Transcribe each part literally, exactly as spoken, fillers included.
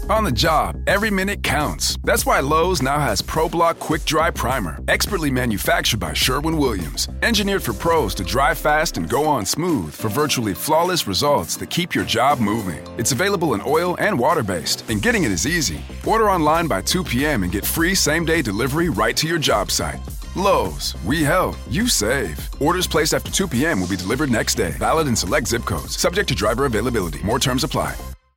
On the job, every minute counts. That's why Lowe's now has ProBlock Quick Dry Primer, expertly manufactured by Sherwin-Williams. Engineered for pros to dry fast and go on smooth for virtually flawless results that keep your job moving. It's available in oil and water-based, and getting it is easy. Order online by two p.m. and get free same-day delivery right to your job site. Lowe's, we help, you save. Orders placed after two p.m. will be delivered next day. Valid in select zip codes. Subject to driver availability. More terms apply.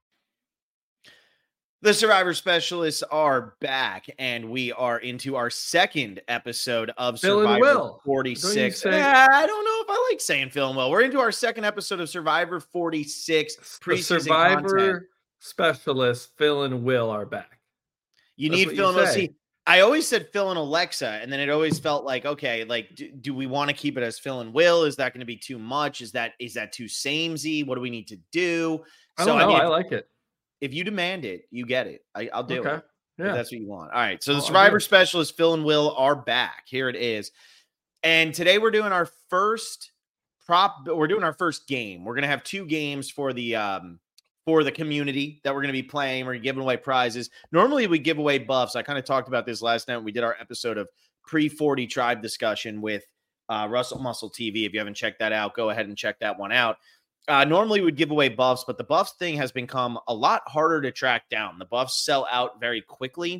The Survivor Specialists are back, and we are into our second episode of Phil Survivor and Will. forty-six. Don't you say- Yeah, I don't know if I like saying Phil and Will. We're into our second episode of Survivor forty-six The preseason Survivor content. Specialists, Phil and Will are back. You That's need what Phil you and Will. say. See, I always said Phil and Alexa, and then it always felt like, okay, like, do, do we want to keep it as Phil and Will? Is that going to be too much? Is that is that too samey? What do we need to do? I don't know. mean, I if, like it. if you demand it, you get it. I, I'll do Okay. it. Yeah. If that's what you want. All right. So the I'll- I'll Survivor do it. Specialists, Phil and Will, are back. Here it is. And today we're doing our first prop. We're doing our first game. We're gonna have two games for the um for the community that we're gonna be playing. We're giving away prizes. Normally we give away buffs. I kind of talked about this last night when we did our episode of pre forty tribe discussion with uh, Russell Muscle T V. If you haven't checked that out, go ahead and check that one out. Uh, normally we'd give away buffs, but the buffs thing has become a lot harder to track down. The buffs sell out very quickly,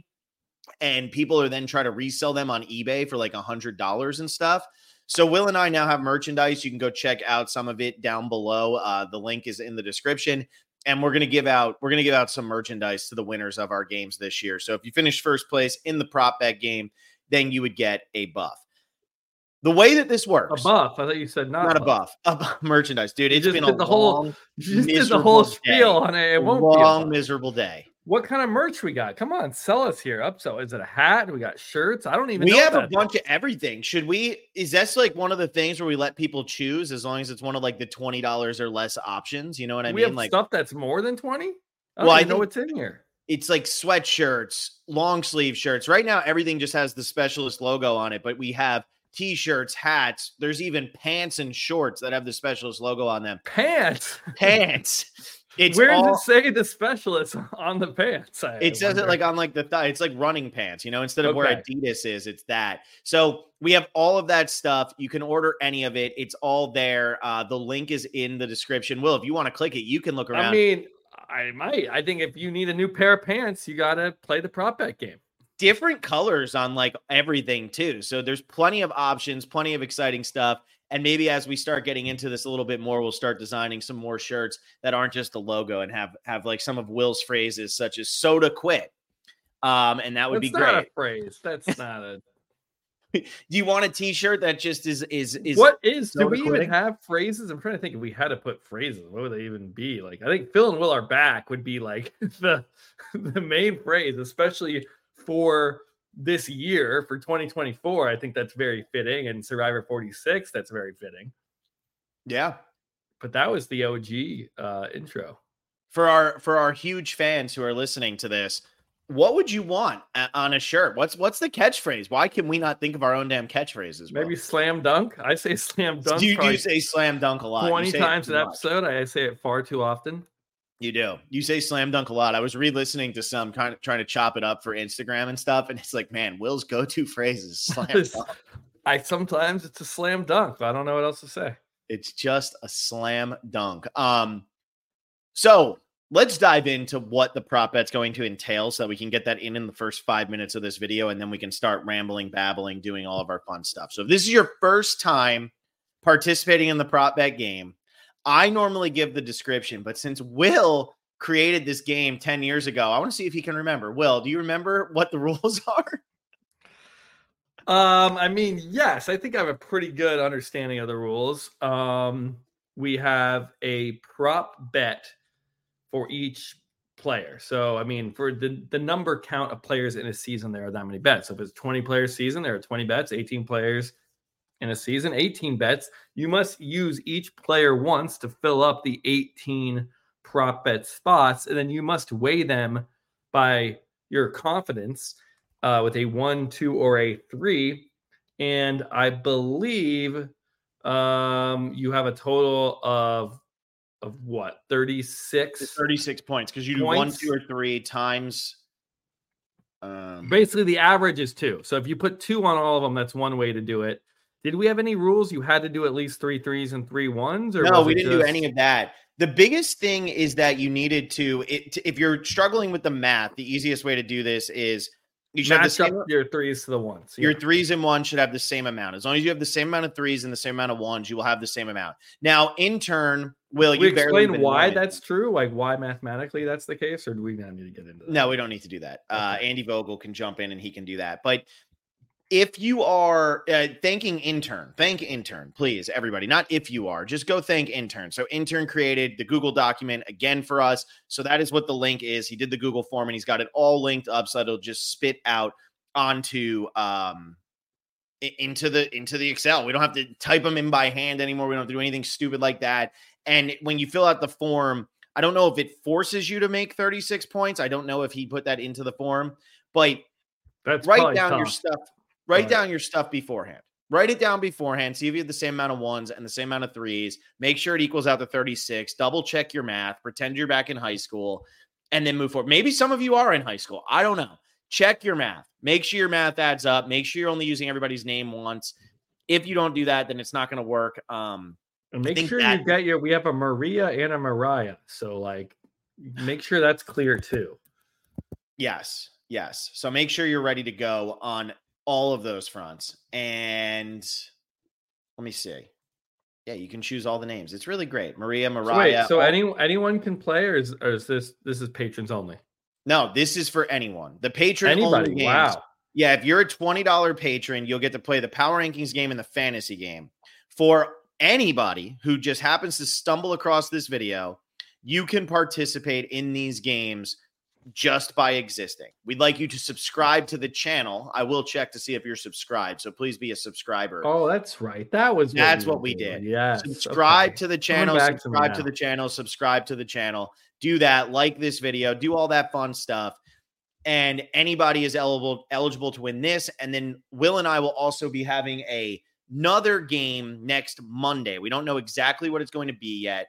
and people are then trying to resell them on eBay for like a hundred dollars and stuff. So Will and I now have merchandise. You can go check out some of it down below. Uh, the link is in the description, and we're gonna give out we're gonna give out some merchandise to the winners of our games this year. So if you finish first place in the prop bet game, then you would get a buff. The way that this A works, buff. I thought you said not, not a buff, a buff merchandise, dude. You It's just been did a the whole- long, You just did the miserable whole day. spiel on it. It won't be a long, buff. miserable day. What kind of merch we got? Come on, sell us here. Up so is it a hat? We got shirts. I don't even We know. have a that. bunch of everything. Should we? Is that like one of the things where we let people choose as long as it's one of like the twenty dollars or less options? You know what I we mean? have Like, stuff that's more than twenty. I Well, don't I even know think- what's in here. it's like sweatshirts, long sleeve shirts. Right now, everything just has the Specialist logo on it, but we have t-shirts, hats. There's even pants and shorts that have the Specialist logo on them. Pants. Pants. It's Where all, does it say the specialist on the pants? I it says it wonder. like on like the thigh. It's like running pants, you know, instead of where Okay. Adidas is, it's that. So we have all of that stuff. You can order any of it. It's all there. Uh, the link is in the description. Will, if you want to click it, you can look around. I mean, I might. I think if you need a new pair of pants, you got to play the prop bet game. Different colors on like everything too. So there's plenty of options, plenty of exciting stuff. And maybe as we start getting into this a little bit more, we'll start designing some more shirts that aren't just the logo and have have like some of Will's phrases, such as "soda quit," um, and that would That's be not great. a phrase. That's not a. Do you want a T-shirt that just is is is What is? Do soda we even quitting? have phrases? I'm trying to think if we had to put phrases. What would they even be? Like, I think Phil and Will are back would be like the the main phrase, especially for this year for twenty twenty-four. I think that's very fitting, and Survivor forty-six, that's very fitting. Yeah. But that was the O G uh, intro. For our for our huge fans who are listening to this, what would you want a- on a shirt? What's what's the catchphrase? Why can we not think of our own damn catchphrases? Will? Maybe slam dunk. I say slam dunk. you do probably say slam dunk a lot. You twenty say it times too an much. episode. I say it far too often. You do. You say slam dunk a lot. I was re-listening to some kind of trying to chop it up for Instagram and stuff, and it's like, man, Will's go-to phrase is slam dunk. I sometimes it's a slam dunk, but I don't know what else to say. It's just a slam dunk. Um, so let's dive into what the prop bet's going to entail so that we can get that in in the first five minutes of this video, and then we can start rambling, babbling, doing all of our fun stuff. So if this is your first time participating in the prop bet game, I normally give the description, but since Will created this game ten years ago, I want to see if he can remember. Will, do you remember what the rules are? Um, I mean, yes, I think I have a pretty good understanding of the rules. Um, we have a prop bet for each player. So, I mean, for the, the number count of players in a season, there are that many bets. So if it's twenty player season, there are twenty bets, eighteen players in a season, eighteen bets. You must use each player once to fill up the eighteen prop bet spots, and then you must weigh them by your confidence uh, with a one, two, or a three. And I believe um, you have a total of of what? thirty-six? thirty-six points because you do points. one, two, or three times. Um, Basically, the average is two. So if you put two on all of them, that's one way to do it. Did we have any rules? You had to do at least three threes and three ones? Or no, was we it didn't just... do any of that. The biggest thing is that you needed to, it, if you're struggling with the math, the easiest way to do this is you should have the match same, up your threes to the ones. your Yeah. threes and ones should have the same amount. As long as you have the same amount of threes and the same amount of ones, you will have the same amount. Now, in turn, Will, we you barely explain even why know that's true, like why mathematically that's the case, or do we not need to get into that? No, we don't need to do that. Uh, Okay. Andy Vogel can jump in and he can do that. But if you are uh, thanking intern, thank intern, please, everybody. Not if you are, just go thank intern. So intern created the Google document again for us. So that is what the link is. He did the Google form and he's got it all linked up so it'll just spit out onto um into the into the Excel. We don't have to type them in by hand anymore. We don't have to do anything stupid like that. And when you fill out the form, I don't know if it forces you to make thirty-six points. I don't know if he put that into the form, but That's write probably down your tough. stuff. Write Right. down your stuff beforehand. Write it down beforehand. See if you have the same amount of ones and the same amount of threes. Make sure it equals out to thirty-six. Double check your math. Pretend you're back in high school and then move forward. Maybe some of you are in high school. I don't know. Check your math. Make sure your math adds up. Make sure you're only using everybody's name once. If you don't do that, then it's not going to work. Um, And make think sure that- you get your, we have a Maria and a Mariah. So like, make sure that's clear too. Yes. Yes. So make sure you're ready to go on all of those fronts. And let me see. Yeah, you can choose all the names. It's really great. Maria, So Mariah. wait, so all- any anyone can play, or is, or is this this is patrons only? No, this is for anyone. The patron Anybody? only games. Wow. Yeah, if you're a twenty dollars patron, you'll get to play the Power Rankings game and the fantasy game. For anybody who just happens to stumble across this video, you can participate in these games just by existing. We'd like you to subscribe to the channel. I will check to see if you're subscribed, so please be a subscriber. Oh, that's right. That was That's we what we were doing. did. Yes. Subscribe okay. to the Coming channel, back to me subscribe to now. the channel, subscribe to the channel. Do that, like this video, do all that fun stuff. And anybody is eligible eligible to win this. And then Will and I will also be having a, another game next Monday. We don't know exactly what it's going to be yet,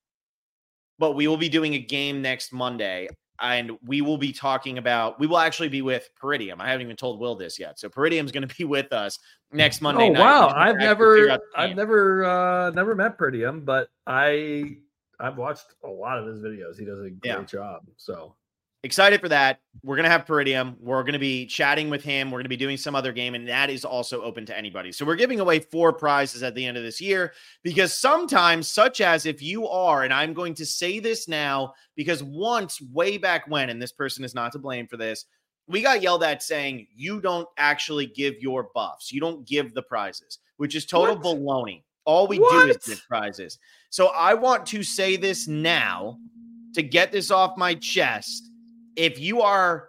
but we will be doing a game next Monday. And we will be talking about, we will actually be with Peridium. I haven't even told Will this yet. So Peridium's going to be with us next Monday Oh night. wow, We're gonna I've actually figure never, out the I've game. never, uh, never met Peridium, but I, I've watched a lot of his videos. He does a great Yeah. job. So Excited for that. We're going to have Peridium. We're going to be chatting with him. We're going to be doing some other game, and that is also open to anybody. So we're giving away four prizes at the end of this year because sometimes, such as if you are, and I'm going to say this now because once way back when, and this person is not to blame for this, we got yelled at saying you don't actually give your buffs. You don't give the prizes, which is total What? baloney. All we do is What? give prizes. So I want to say this now to get this off my chest. If you are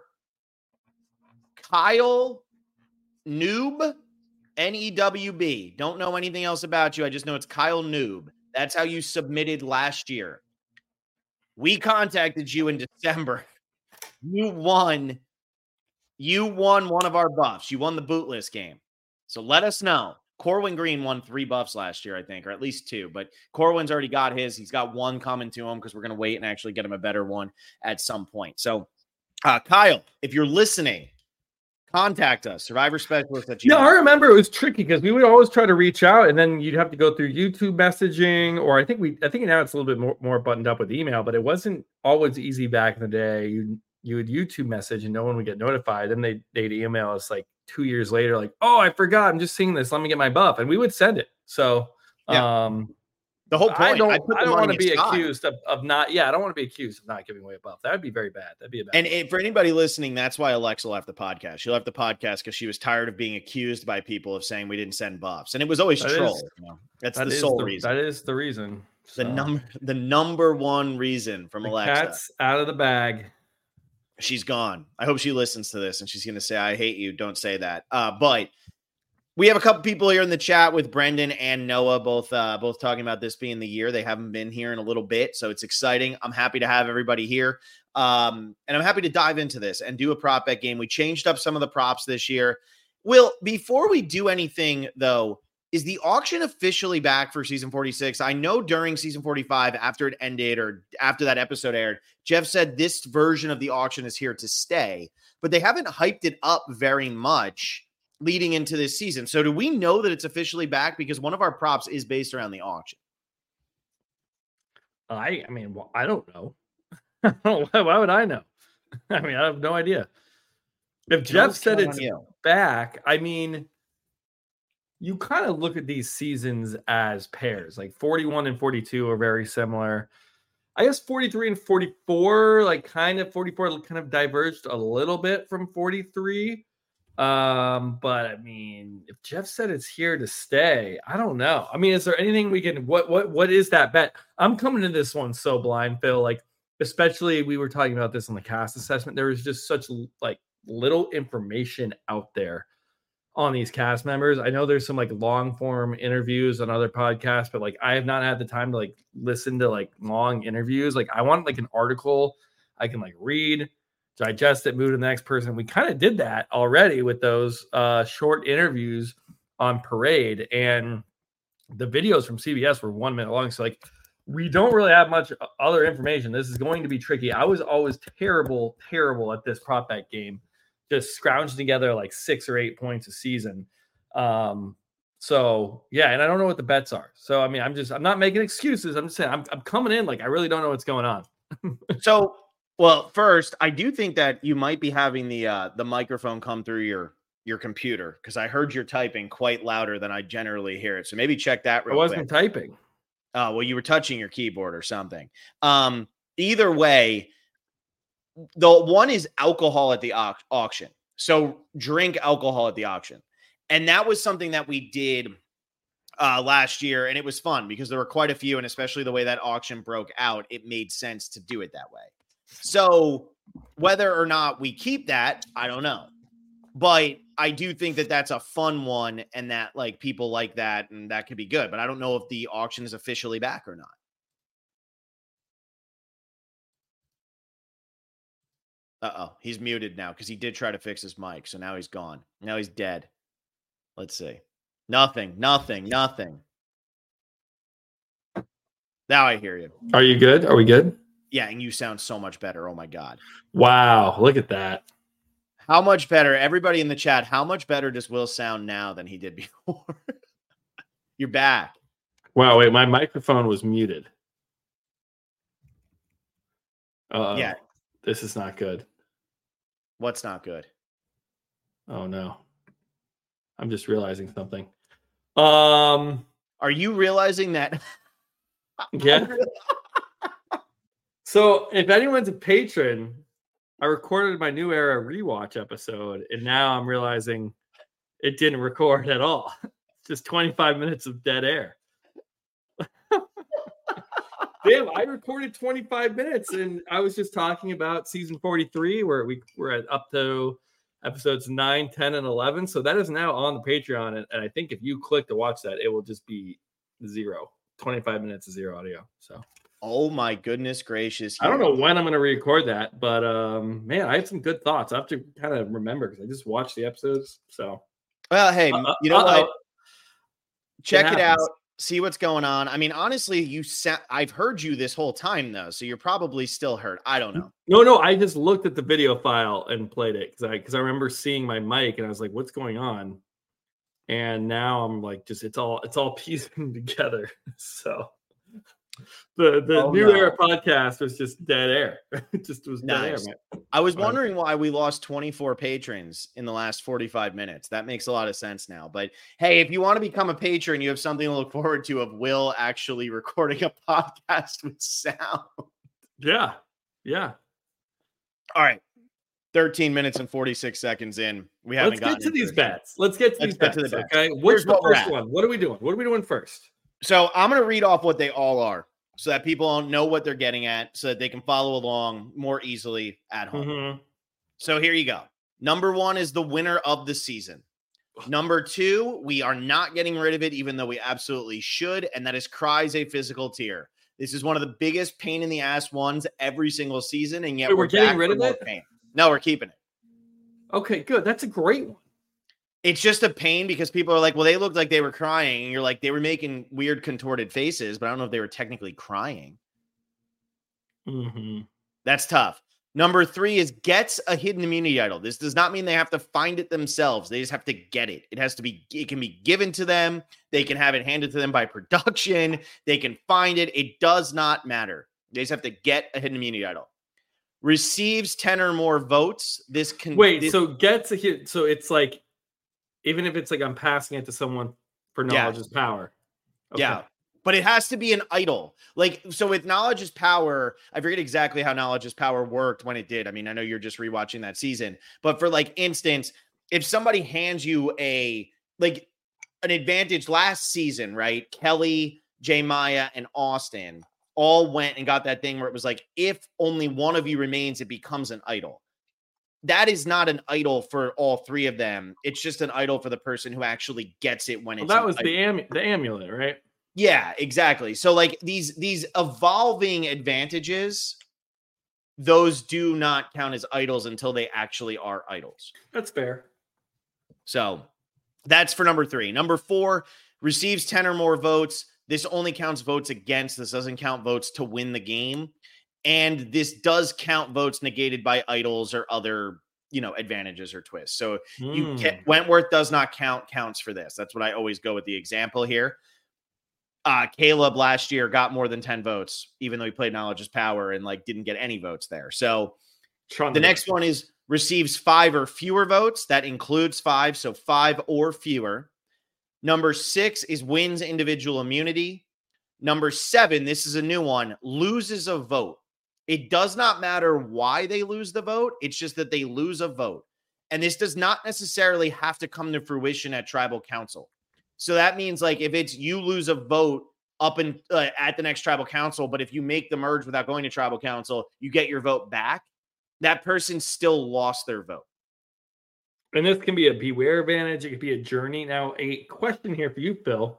Kyle Noob, N E W B, don't know anything else about you. I just know it's Kyle Noob. That's how you submitted last year. We contacted you in December. You won. You won one of our buffs. You won the bootless game. So let us know. Corwin Green won three buffs last year, I think, or at least two. But Corwin's already got his. He's got one coming to him because we're going to wait and actually get him a better one at some point. So, uh, Kyle, if you're listening, contact us. Survivor Specialist at yeah, Gmail. I remember it was tricky because we would always try to reach out, and then you'd have to go through YouTube messaging, or I think we, I think now it's a little bit more, more buttoned up with email, but it wasn't always easy back in the day. You you would YouTube message and no one would get notified. Then they they'd email us like two years later, like, oh, I forgot, I'm just seeing this. Let me get my buff, and we would send it. So, Yeah. um, The whole point. I don't, put the I don't want to money be aside. accused of, of not. Yeah, I don't want to be accused of not giving away a buff. That would be very bad. That'd be a bad. And it, for anybody listening, that's why Alexa left the podcast. She left the podcast because she was tired of being accused by people of saying we didn't send buffs, and it was always That is- troll. You know? That's that the is sole the, reason. That is the reason. The So, number, the number one reason from the Alexa. cat's out of the bag. She's gone. I hope she listens to this and she's going to say, I hate you. Don't say that. Uh, but we have a couple people here in the chat with Brendan and Noah, both, uh, both talking about this being the year. They haven't been here in a little bit, so it's exciting. I'm happy to have everybody here. Um, and I'm happy to dive into this and do a prop bet game. We changed up some of the props this year. Will, before we do anything though, is the auction officially back for season forty-six? I know during season forty-five, after it ended or after that episode aired, Jeff said this version of the auction is here to stay, but they haven't hyped it up very much leading into this season. So do we know that it's officially back? Because one of our props is based around the auction. I, I mean, well, I don't know. why, why would I know? I mean, I have no idea. If Jeff said it's back, I mean, you kind of look at these seasons as pairs. Like forty-one and forty-two are very similar. I guess forty-three and forty-four, like kind of forty-four kind of diverged a little bit from forty-three. Um, but I mean, if Jeff said it's here to stay, I don't know. I mean, is there anything we can, what, what, what is that bet? I'm coming to this one so blind, Phil, like, especially we were talking about this on the cast assessment. There was just such like little information out there on these cast members. I know there's some like long form interviews on other podcasts, but like I have not had the time to like listen to like long interviews. Like I want like an article I can like read, digest it, move to the next person. We kind of did that already with those uh, short interviews on Parade, and the videos from C B S were one minute long. So like we don't really have much other information. This is going to be tricky. I was always terrible, terrible at this prop bet game. Just scrounging together like six or eight points a season. Um, so yeah, and I don't know what the bets are. So I mean, I'm just I'm not making excuses. I'm just saying I'm I'm coming in like I really don't know what's going on. So, well, first, I do think that you might be having the uh, the microphone come through your your computer because I heard you're typing quite louder than I generally hear it. So maybe check that real I wasn't quick. typing. Oh, uh, well, you were touching your keyboard or something. Um, either way. The one is alcohol at the au- auction. So drink alcohol at the auction. And that was something that we did uh, last year. And it was fun because there were quite a few. And especially the way that auction broke out, it made sense to do it that way. So whether or not we keep that, I don't know. But I do think that that's a fun one and that like people like that and that could be good. But I don't know if the auction is officially back or not. Uh-oh, he's muted now because he did try to fix his mic. So now he's gone. Now he's dead. Let's see. Nothing, nothing, nothing. Now I hear you. Are you good? Are we good? Yeah, and you sound so much better. Oh, my God. Wow, look at that. How much better? Everybody in the chat, how much better does Will sound now than he did before? You're back. Wow, wait, my microphone was muted. Uh-oh. Yeah. This is not good. What's not good? Oh no. I'm just realizing something. Um, are you realizing that? Yeah. So if anyone's a patron, I recorded my New Era rewatch episode, and now I'm realizing it didn't record at all. Just twenty-five minutes of dead air. Damn, I recorded twenty-five minutes, and I was just talking about season forty-three, where we were at up to episodes nine, ten, and eleven. So that is now on the Patreon, and, and I think if you click to watch that, it will just be zero. twenty-five minutes of zero audio. So, oh my goodness gracious! I don't know when I'm going to record that, but um, man, I have some good thoughts. I have to kind of remember because I just watched the episodes. So, well, hey, uh, you know uh-oh. what? Check it, it out. See what's going on. I mean, honestly, you sa- I've heard you this whole time, though, so you're probably still hurt. I don't know. No, no, I just looked at the video file and played it because I because I remember seeing my mic and I was like, "What's going on?" And now I'm like, just it's all it's all piecing together. So the the oh, New no. Era podcast was just dead air. It just was nice. Dead air. Man. I was wondering why we lost twenty-four patrons in the last forty-five minutes. That makes a lot of sense now. But hey, if you want to become a patron, you have something to look forward to of Will actually recording a podcast with sound. Yeah. Yeah. All right. thirteen minutes and forty-six seconds in. We haven't Let's gotten get to these bets. Let's get to Let's these get bets. To the bets. Okay. What's the first one? What are we doing? What are we doing first? So I'm going to read off what they all are so that people don't know what they're getting at so that they can follow along more easily at home. Mm-hmm. So here you go. Number one is the winner of the season. Number two, we are not getting rid of it, even though we absolutely should. And that is Cries a Physical Tear. This is one of the biggest pain in the ass ones every single season. And yet Wait, we're, we're getting rid of it. Pain. No, we're keeping it. Okay, good. That's a great one. It's just a pain because people are like, well, they looked like they were crying. And you're like, they were making weird contorted faces, but I don't know if they were technically crying. Mm-hmm. That's tough. Number three is gets a hidden immunity idol. This does not mean they have to find it themselves. They just have to get it. It has to be, it can be given to them. They can have it handed to them by production. They can find it. It does not matter. They just have to get a hidden immunity idol. Receives ten or more votes. This can wait, this, so gets a hit. So it's like, even if it's like I'm passing it to someone for knowledge yeah. is power. Okay. Yeah. But it has to be an idol. Like, so with knowledge is power, I forget exactly how knowledge is power worked when it did. I mean, I know you're just rewatching that season, but for like instance, if somebody hands you a, like an advantage last season, right? Kelly, J Maya, and Austin all went and got that thing where it was like, if only one of you remains, it becomes an idol. That is not an idol for all three of them. It's just an idol for the person who actually gets it when well, it's that was idol. the am- the amulet, right? Yeah, exactly. So like these these evolving advantages, those do not count as idols until they actually are idols. That's fair. So that's for number three. Number four, receives ten or more votes. This only counts votes against. This doesn't count votes to win the game. And this does count votes negated by idols or other, you know, advantages or twists. So mm. you can, Wentworth does not count, counts for this. That's what I always go with the example here. Uh, Caleb last year got more than ten votes, even though he played Knowledge is Power and like didn't get any votes there. So the next one is receives five or fewer votes. That includes five. So five or fewer. Number six is wins individual immunity. Number seven, this is a new one, loses a vote. It does not matter why they lose the vote. It's just that they lose a vote. And this does not necessarily have to come to fruition at tribal council. So that means like if it's you lose a vote up in uh, at the next tribal council, but if you make the merge without going to tribal council, you get your vote back. That person still lost their vote. And this can be a beware advantage. It could be a journey. Now, a question here for you, Phil.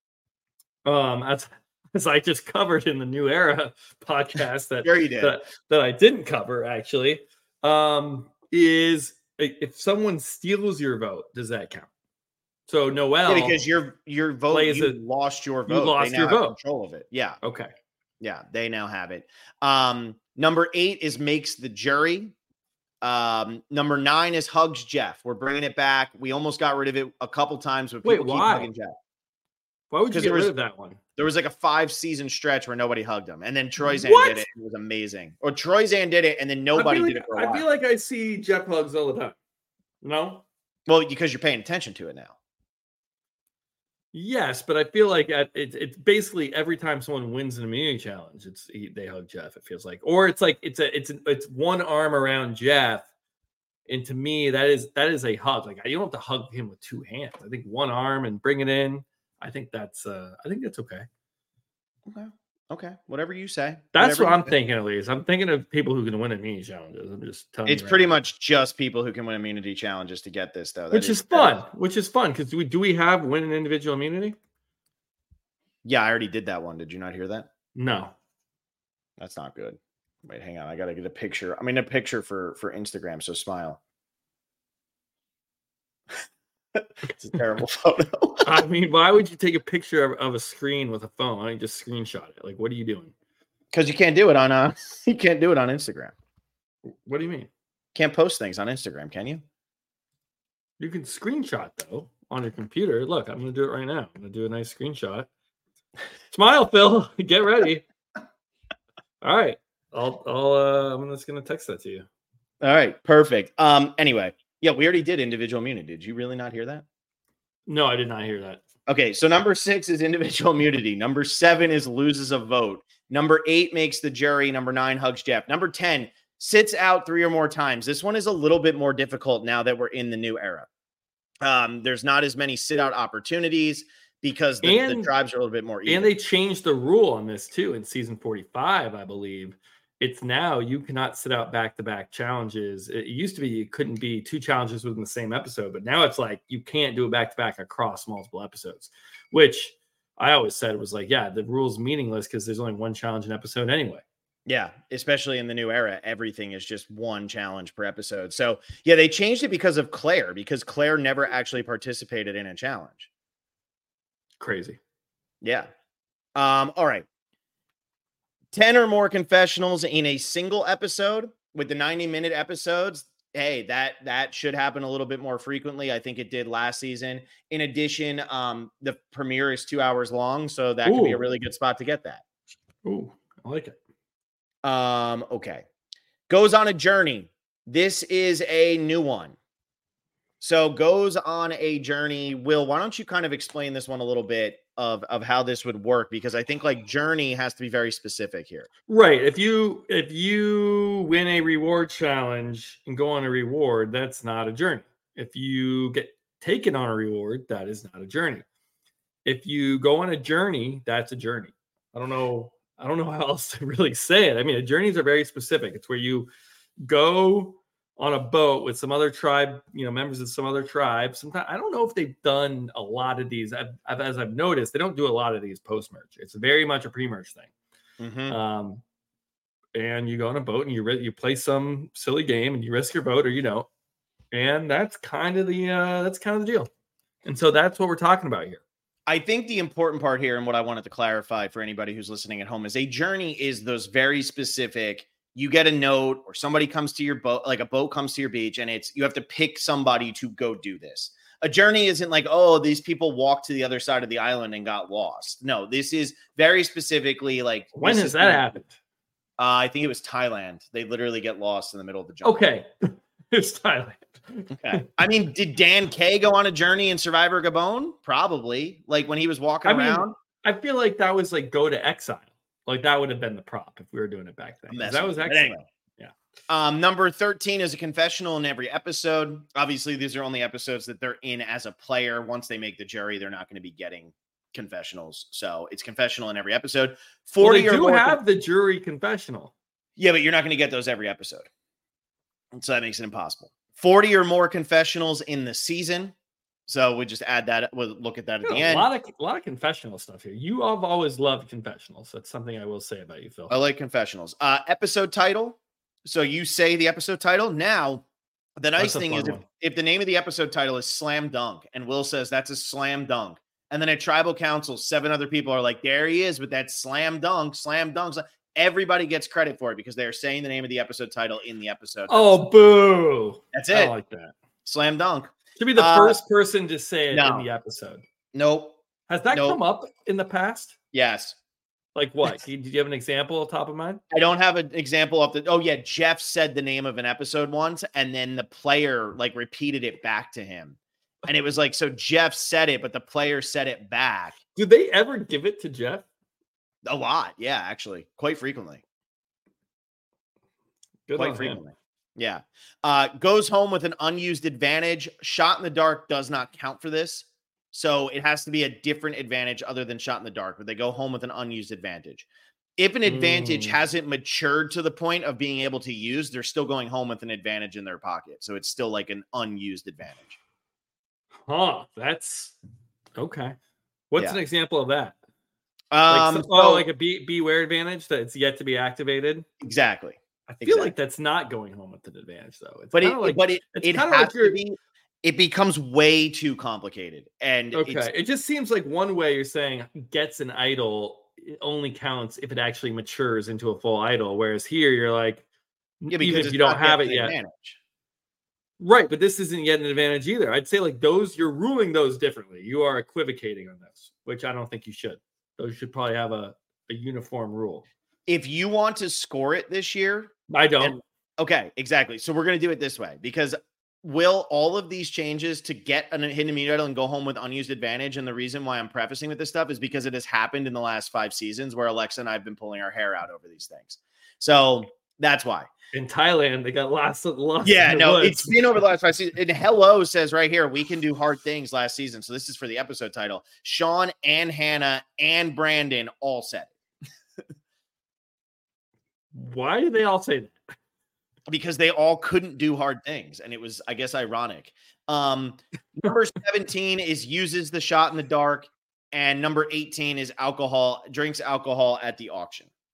Um, as, as I just covered in the New Era podcast that, sure you did. that, that I didn't cover, actually, um, is if someone steals your vote, does that count? So Noel, yeah, because your your vote, you a, lost your vote. You lost they now your have vote. Control of it. Yeah. Okay. Yeah, they now have it. Um, number eight is makes the jury. Um, number nine is hugs Jeff. We're bringing it back. We almost got rid of it a couple times, but people Wait, keep why? hugging Jeff. Why would you get was, rid of that one? There was like a five season stretch where nobody hugged him, and then Troyzan What? did it. It was amazing. Or Troyzan did it, and then nobody like, did it for a I while. feel like I see Jeff hugs all the time. No? Well, because you're paying attention to it now. Yes, but I feel like at, it, it's basically every time someone wins an immunity challenge, it's he, they hug Jeff. It feels like, or it's like it's a it's a, it's one arm around Jeff, and to me that is that is a hug. Like you don't have to hug him with two hands. I think one arm and bring it in. I think that's uh, I think that's okay. Okay, okay, whatever you say. That's whatever what I'm say. thinking. At least I'm thinking of people who can win immunity challenges. I'm just telling it's you. It's pretty right much just people who can win immunity challenges to get this, though. That which is, is fun. Is. Which is fun because do we do we have win an individual immunity? Yeah, I already did that one. Did you not hear that? No, that's not good. Wait, hang on. I got to get a picture. I mean, a picture for for Instagram. So smile. It's a terrible photo. I mean, why would you take a picture of, of a screen with a phone? Why don't you just screenshot it? Like, what are you doing? Because you can't do it on uh you can't do it on Instagram. What do you mean? Can't post things on Instagram, can you? You can screenshot though on your computer. Look, I'm gonna do it right now. I'm gonna do a nice screenshot. Smile, Phil. Get ready. All right. I'll I'll uh I'm just gonna text that to you. All right, perfect. Um anyway. Yeah, we already did individual immunity. Did you really not hear that? No, I did not hear that. Okay, so number six is individual immunity. Number seven is loses a vote. Number eight makes the jury. Number nine hugs Jeff. Number ten sits out three or more times. This one is a little bit more difficult now that we're in the new era. Um, there's not as many sit out opportunities because the, and, the tribes are a little bit more even. And they changed the rule on this too in season forty-five, I believe. It's now you cannot sit out back-to-back challenges. It used to be it couldn't be two challenges within the same episode, but now it's like you can't do it back-to-back across multiple episodes, which I always said was like, yeah, the rule's meaningless because there's only one challenge an episode anyway. Yeah, especially in the new era, everything is just one challenge per episode. So, yeah, they changed it because of Claire, because Claire never actually participated in a challenge. Crazy. Yeah. Um, all right. ten or more confessionals in a single episode with the ninety minute episodes. Hey, that that should happen a little bit more frequently. I think it did last season. In addition, um, the premiere is two hours long, so that Ooh. could be a really good spot to get that. Ooh, I like it. Um, okay. Goes on a journey. This is a new one. So goes on a journey. Will, why don't you kind of explain this one a little bit of, of how this would work? Because I think like journey has to be very specific here. Right. If you if you win a reward challenge and go on a reward, that's not a journey. If you get taken on a reward, that is not a journey. If you go on a journey, that's a journey. I don't know. I don't know how else to really say it. I mean, journeys are very specific. It's where you go on a boat with some other tribe, you know, members of some other tribe. Sometimes I don't know if they've done a lot of these. I've, I've, as I've noticed, they don't do a lot of these post merge. It's very much a pre merge thing. Mm-hmm. Um, and you go on a boat and you you play some silly game and you risk your boat or you don't. And that's kind of the uh, that's kind of the deal. And so that's what we're talking about here. I think the important part here and what I wanted to clarify for anybody who's listening at home is a journey is those very specific. You get a note or somebody comes to your boat, like a boat comes to your beach, and it's you have to pick somebody to go do this. A journey isn't like, oh, these people walked to the other side of the island and got lost. No, this is very specifically like when has that the, happened? Uh, I think it was Thailand. They literally get lost in the middle of the jungle. Okay, it's Thailand. Okay. I mean, did Dan K go on a journey in Survivor Gabon? Probably. Like when he was walking I mean, around. I feel like that was like go to exile. Like that would have been the prop if we were doing it back then. That was exile. Anyway. Yeah. Um, number thirteen is a confessional in every episode. Obviously, these are only episodes that they're in as a player. Once they make the jury, they're not going to be getting confessionals. So it's confessional in every episode. forty well, they do or more have con- the jury confessional. Yeah, but you're not going to get those every episode. So that makes it impossible. forty or more confessionals in the season. So we just add that. We'll look at that at you know, the end. A lot of a lot of confessional stuff here. You have always loved confessionals. That's something I will say about you, Phil. I like confessionals. Uh, episode title. So you say the episode title. Now, the nice thing is if, if the name of the episode title is Slam Dunk, and Will says that's a slam dunk, and then at Tribal Council, seven other people are like, there he is with that slam dunk, slam dunk. Everybody gets credit for it because they're saying the name of the episode title in the episode. Oh, boo. That's it. I like that. Slam dunk. To be the uh, first person to say it no. in the episode. Nope. Has that nope. come up in the past? Yes. Like what? Did you have an example top of mind? I don't have an example of the. Oh yeah, Jeff said the name of an episode once, and then the player like repeated it back to him, and it was like so Jeff said it, but the player said it back. Did they ever give it to Jeff? A lot, yeah, actually, quite frequently. Good quite frequently, him. yeah. Uh, goes home with an unused advantage. Shot in the dark does not count for this. So it has to be a different advantage other than shot in the dark, but they go home with an unused advantage. If an advantage mm. hasn't matured to the point of being able to use, they're still going home with an advantage in their pocket. So it's still like an unused advantage. Huh. That's okay. What's yeah. an example of that? Um, like, oh, so, like a be, beware advantage that's yet to be activated. Exactly. I feel exactly. like that's not going home with an advantage though. It's but it, like, but it, it's it has like to be. It becomes way too complicated. And okay, it just seems like one way you're saying gets an idol, it only counts if it actually matures into a full idol. Whereas here you're like, yeah, even if you don't have it yet. Advantage. Right, but this isn't yet an advantage either. I'd say like those, you're ruling those differently. You are equivocating on this, which I don't think you should. Those should probably have a, a uniform rule. If you want to score it this year. I don't. And, okay, exactly. So we're going to do it this way because will all of these changes to get a hidden immunity idol and go home with unused advantage. And the reason why I'm prefacing with this stuff is because it has happened in the last five seasons where Alexa and I have been pulling our hair out over these things. So that's why. In Thailand, they got lots of lost. Yeah, no, woods. It's been over the last five seasons. And Hello says right here, we can do hard things last season. So this is for the episode title. Sean and Hannah and Brandon all said it. Why do they all say that? Because they all couldn't do hard things. And it was, I guess, ironic. Um, number seventeen is uses the shot in the dark. And number eighteen is alcohol, drinks alcohol at the auction.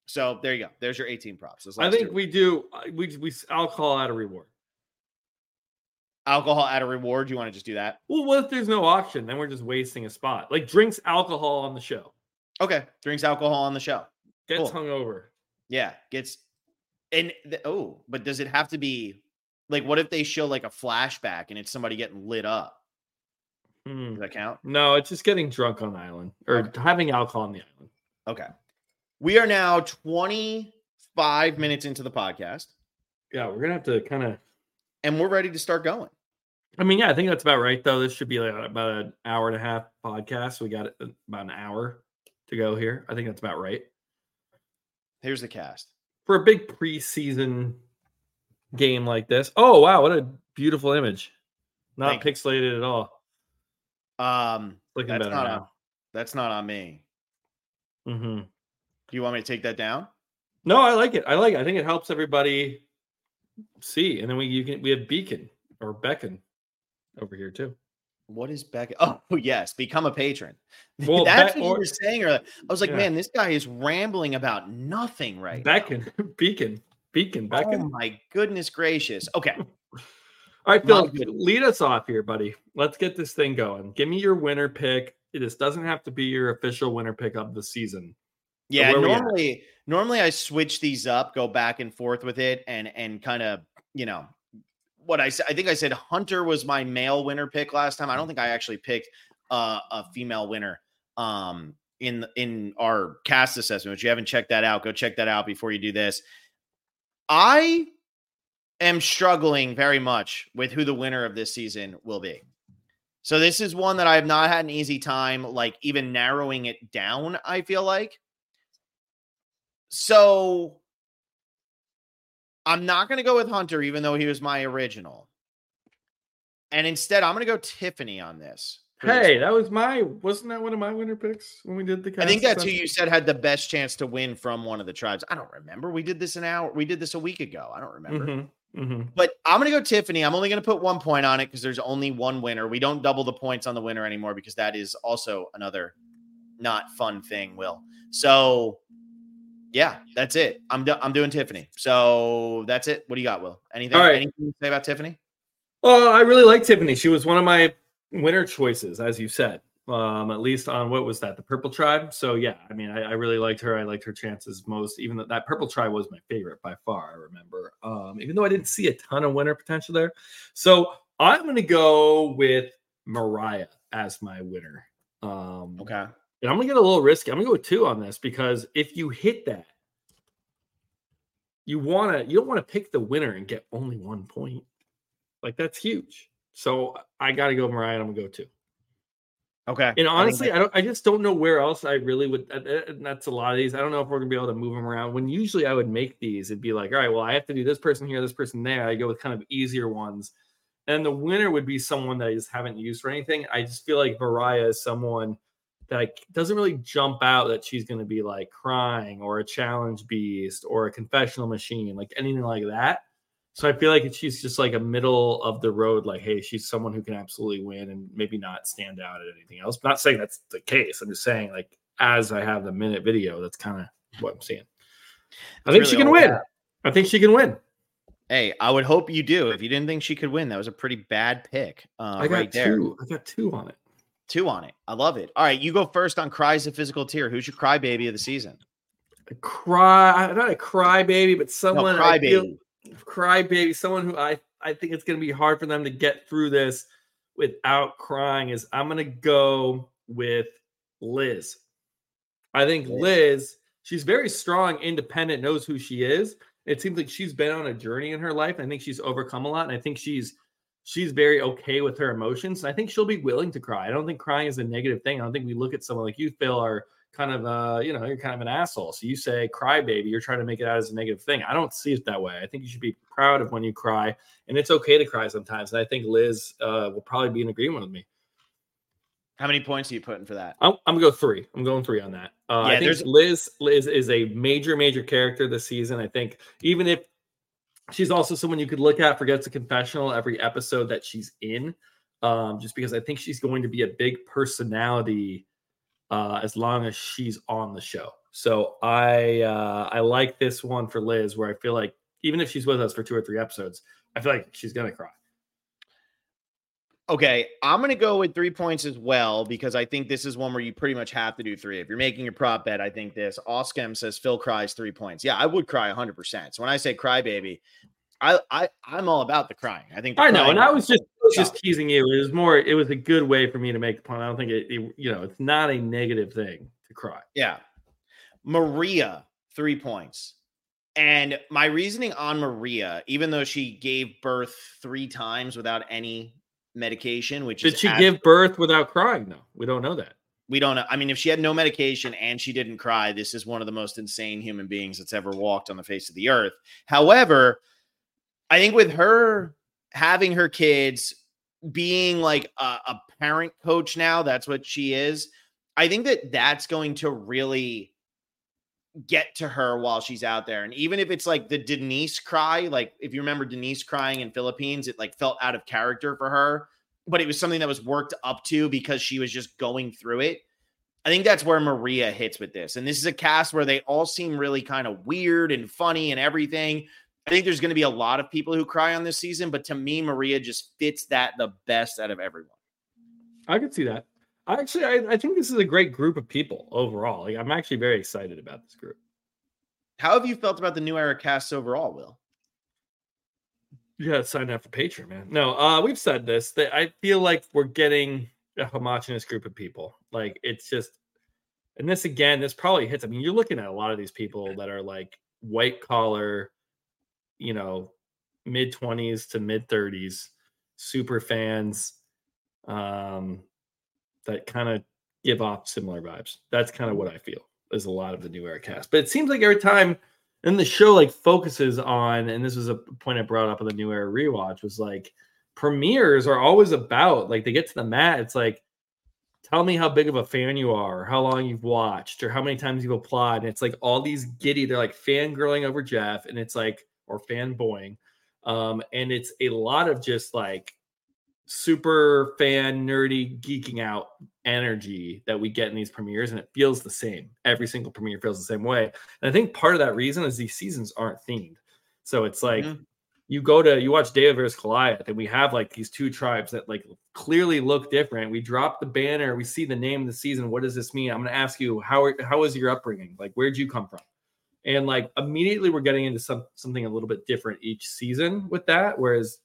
So there you go. There's your eighteen props. I think we do. We we alcohol at a reward. Alcohol at a reward. You want to just do that? Well, what if there's no auction? Then we're just wasting a spot. Like drinks alcohol on the show. Okay, drinks alcohol on the show. Gets Cool. hungover. Yeah, gets and the, oh, but does it have to be like? What if they show like a flashback and it's somebody getting lit up? Hmm. Does that count? No, it's just getting drunk on the island or Okay. having alcohol on the island. Okay. We are now twenty-five minutes into the podcast, Yeah, we're gonna have to kind of. and we're ready to start going. I mean, yeah, I think that's about right. Though this should be like about an hour and a half podcast. We got it about an hour to go here. I think that's about right Here's the cast. for a big preseason game like this. Oh wow, what a beautiful image! Not Thank you. pixelated at all. Um, Looking that's better not on, now. that's not on me. Mm-hmm. Do you want me to take that down? No, I like it. I like it. I think it helps everybody see. And then we you can we have Beacon or Beacon over here too. What is Beck? Oh, yes. Become a patron. Well, That's Be- what or- you were saying earlier. I was like, Yeah. man, this guy is rambling about nothing right now. Beacon, Beacon, Beacon, Oh, Beacon. my goodness gracious. Okay. All right, Phil, My goodness. lead us off here, buddy. Let's get this thing going. Give me your winner pick. This doesn't have to be your official winner pick of the season. Yeah, where we at? normally normally I switch these up, go back and forth with it, and and kind of, you know, what I said. I think I said Hunter was my male winner pick last time. I don't think I actually picked uh, a female winner um, in in our cast assessment. If you haven't checked that out, go check that out before you do this. I am struggling very much with who the winner of this season will be. So this is one that I have not had an easy time, like even narrowing it down, I feel like. So I'm not going to go with Hunter, even though he was my original. And instead, I'm going to go Tiffany on this. for this Hey, one. that was my wasn't that one of my winner picks when we did the I think cast that's who assessment? you said had the best chance to win from one of the tribes. I don't remember. We did this an hour. We did this a week ago. I don't remember. Mhm, mhm. But I'm going to go Tiffany. I'm only going to put one point on it because there's only one winner. We don't double the points on the winner anymore because that is also another not fun thing, Will. So, yeah, that's it. I'm do- I'm doing Tiffany. So that's it. What do you got, Will? Anything, All right. anything to say about Tiffany? Well, I really like Tiffany. She was one of my winner choices, as you said. Um, at least on what was that, the Purple Tribe? So yeah, I mean, I, I really liked her. I liked her chances most. Even though that Purple Tribe was my favorite by far. I remember, um, even though I didn't see a ton of winner potential there. So I'm going to go with Mariah as my winner. Um, Okay. And I'm going to get a little risky. I'm going to go with two on this because if you hit that, you want to, you don't want to pick the winner and get only one point. Like that's huge. So I got to go Mariah. And I'm going to go two. Okay. And I honestly, think I don't. I just don't know where else I really would. uh, uh, And that's a lot of these. I don't know if we're gonna be able to move them around. When usually I would make these, it'd be like, all right, well, I have to do this person here, this person there. I go with kind of easier ones, and the winner would be someone that I just haven't used for anything. I just feel like Mariah is someone that I, doesn't really jump out that she's gonna be like crying or a challenge beast or a confessional machine, like anything like that. So I feel like she's just like a middle of the road, like, hey, she's someone who can absolutely win and maybe not stand out at anything else. I'm not saying that's the case. I'm just saying, like, as I have the minute video, that's kind of what I'm seeing. I think really she can all we win. have. I think she can win. Hey, I would hope you do. If you didn't think she could win, that was a pretty bad pick. Uh, I got right there. two. I got two on it. Two on it. I love it. All right, you go first on Cries of Physical Tier. Who's your crybaby of the season? A cry, not a crybaby, but someone no, I feel, crybaby. crybaby, someone who I, I think it's going to be hard for them to get through this without crying is I'm going to go with Liz. I think Liz. Liz, she's very strong, independent, knows who she is. It seems like she's been on a journey in her life. I think she's overcome a lot. And I think she's she's very okay with her emotions. And I think she'll be willing to cry. I don't think crying is a negative thing. I don't think we look at someone like you, Phil, are kind of, uh, you know, you're kind of an asshole. So you say cry baby, you're trying to make it out as a negative thing. I don't see it that way. I think you should be proud of when you cry. And it's okay to cry sometimes. And I think Liz uh, will probably be in agreement with me. How many points are you putting for that? I'm, I'm gonna go three. I'm going three on that. Uh, Yeah, I think there's- Liz Liz is a major, major character this season. I think even if she's also someone you could look at for Gets a Confessional every episode that she's in, um, just because I think she's going to be a big personality uh, as long as she's on the show. So I uh, I like this one for Liz, where I feel like even if she's with us for two or three episodes, I feel like she's gonna cry. Okay, I'm going to go with three points as well, because I think this is one where you pretty much have to do three. If you're making your prop bet, I think this. Oscam says Phil cries three points. Yeah, I would cry one hundred percent. So when I say cry baby, I, I, I'm all about the crying. I think the I know, and I was just I was tough. just teasing you. It was more, it was a good way for me to make the point. I don't think it, it you know, it's not a negative thing to cry. Yeah. Maria, three points. And my reasoning on Maria, even though she gave birth three times without any medication, which did is she ab- give birth without crying? No, we don't know that. We don't know. I mean, if she had no medication and she didn't cry, this is one of the most insane human beings that's ever walked on the face of the earth. However, I think with her having her kids, being like a, a parent coach now, that's what she is. I think that that's going to really get to her while she's out there. And even if it's like the Denise cry, like if you remember Denise crying in Philippines, it like felt out of character for her, but it was something that was worked up to because she was just going through it. I think that's where Maria hits with this. And this is a cast where they all seem really kind of weird and funny and everything. I think there's going to be a lot of people who cry on this season, but to me, Maria just fits that the best out of everyone. I could see that. I actually, I, I think this is a great group of people overall. Like, I'm actually very excited about this group. How have you felt about the New Era cast overall, Will? You got to sign up for Patreon, man. No, uh, we've said this. That I feel like we're getting a homogenous group of people. Like, it's just, and this again, this probably hits. I mean, you're looking at a lot of these people that are like white collar, you know, mid twenties to mid thirties, super fans. Um, that kind of give off similar vibes. That's kind of what I feel is a lot of the New Era cast. But it seems like every time and the show like focuses on, and this was a point I brought up on the New Era rewatch, was like premieres are always about like they get to the mat. It's like, tell me how big of a fan you are, or how long you've watched, or how many times you've applied. And it's like all these giddy, they're like fangirling over Jeff, and it's like, or fanboying. Um, and it's a lot of just like super fan nerdy geeking out energy that we get in these premieres, and it feels the same. Every single premiere feels the same way. And I think part of that reason is these seasons aren't themed. So it's like mm-hmm. you go to you watch David versus Goliath, and we have like these two tribes that like clearly look different. We drop the banner, we see the name of the season. What does this mean? I'm going to ask you, how how is your upbringing? Like, where'd you come from? And like immediately we're getting into some something a little bit different each season with that. Whereas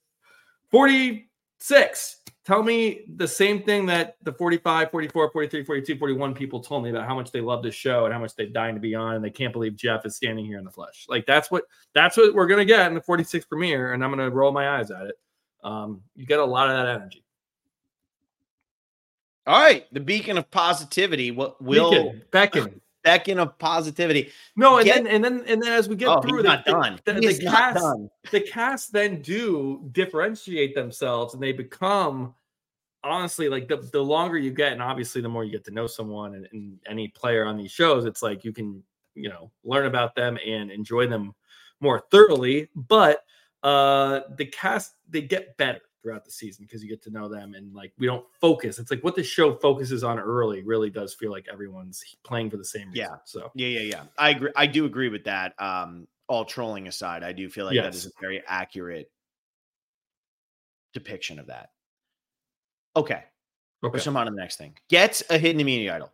forty-six, tell me the same thing that the forty-five, forty-four, forty-three, forty-two, forty-one people told me about how much they love this show and how much they're dying to be on, and they can't believe Jeff is standing here in the flesh. Like that's what that's what we're gonna get in the forty-sixth premiere, and I'm gonna roll my eyes at it. Um, you get a lot of that energy. All right, the beacon of positivity. What will beacon, beckon. Beacon of positivity. No, and get, then and then and then as we get oh, through, he's the, not done. The, he the, is the not cast, done. The cast then do differentiate themselves, and they become honestly like the, the longer you get, and obviously the more you get to know someone and, and any player on these shows, it's like you can you know learn about them and enjoy them more thoroughly. But uh, the cast they get better throughout the season because you get to know them, and like we don't focus. It's like what the show focuses on early really does feel like everyone's playing for the same reason. Yeah. So yeah, yeah, yeah. I agree. I do agree with that. Um, all trolling aside, I do feel like yes. that is a very accurate depiction of that. Okay. Okay. Push them on to the next thing. Get a hidden immunity idol.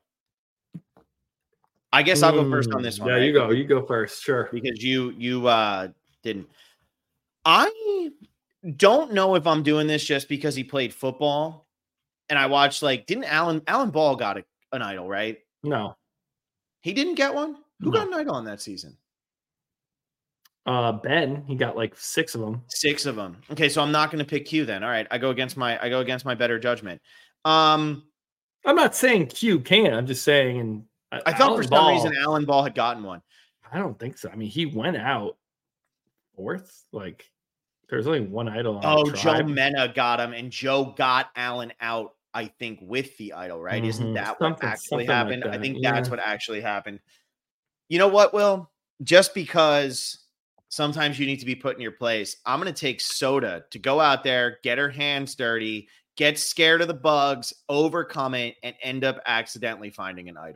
I guess I'll go first on this one. Yeah, right? you go. You go first. Sure. Because you you uh didn't. I don't know if I'm doing this just because he played football and I watched like, didn't Alan, Alan Ball got a, an idol, right? No, he didn't get one. Who no. got an idol on that season? Uh, Ben, he got like six of them, six of them. Okay. So I'm not going to pick Q then. All right. I go against my, I go against my better judgment. Um, I'm not saying Q can, I'm just saying, and I, I thought for some Ball, reason Alan Ball had gotten one. I don't think so. I mean, he went out fourth, like, there's only one idol on Oh, the tribe. Joe Mena got him, and Joe got Alan out, I think, with the idol, right? Mm-hmm. Isn't that something, what actually happened? Like that. I think yeah. that's what actually happened. You know what, Will? Just because sometimes you need to be put in your place, I'm going to take Soda to go out there, get her hands dirty, get scared of the bugs, overcome it, and end up accidentally finding an idol.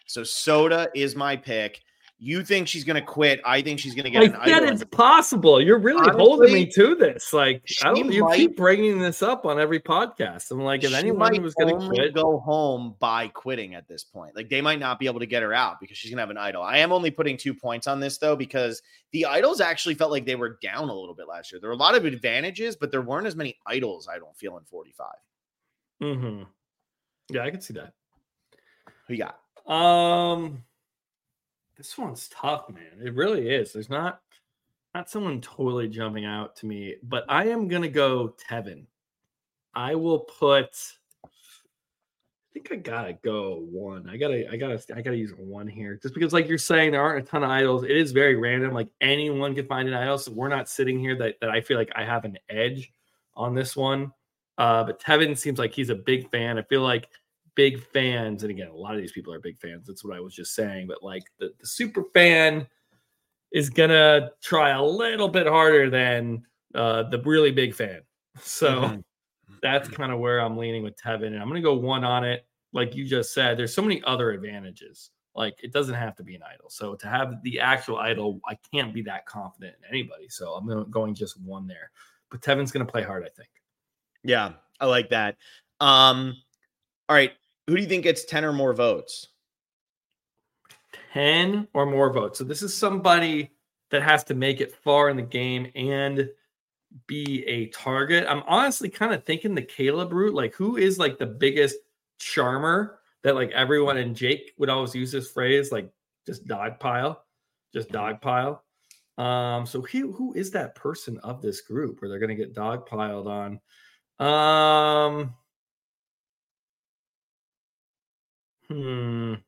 So Soda is my pick. You think she's going to quit. I think she's going to get I an said idol. It's possible. You're really Honestly, holding me to this. Like, I don't. You might, keep bringing this up on every podcast. I'm like, if anyone was going to quit, go home by quitting at this point. Like, they might not be able to get her out because she's going to have an idol. I am only putting two points on this though, because the idols actually felt like they were down a little bit last year. There were a lot of advantages, but there weren't as many idols. I don't feel in forty-five. Mm-hmm. Yeah, I can see that. Who you got? Um. This one's tough, man. It really is. There's not not someone totally jumping out to me, but I am gonna go Tevin. I will put. I think I gotta go one. I gotta, I gotta, I gotta use one here, just because, like you're saying, there aren't a ton of idols. It is very random. Like anyone could find an idol, so we're not sitting here that that I feel like I have an edge on this one. Uh, but Tevin seems like he's a big fan. I feel like. Big fans, and again, a lot of these people are big fans. That's what I was just saying. But like the, the super fan is gonna try a little bit harder than uh, the really big fan. So mm-hmm. that's kind of where I'm leaning with Tevin, and I'm gonna go one on it. Like you just said, there's so many other advantages. Like it doesn't have to be an idol. So to have the actual idol, I can't be that confident in anybody. So I'm going just one there. But Tevin's gonna play hard, I think. Yeah, I like that. Um, all right. Who do you think gets ten or more votes? ten or more votes. So this is somebody that has to make it far in the game and be a target. I'm honestly kind of thinking the Caleb route. Like, who is like the biggest charmer that like everyone, and Jake would always use this phrase, like just dog pile, just dog pile. Um, so who, who is that person of this group where they're going to get dog piled on? Um, Hmm.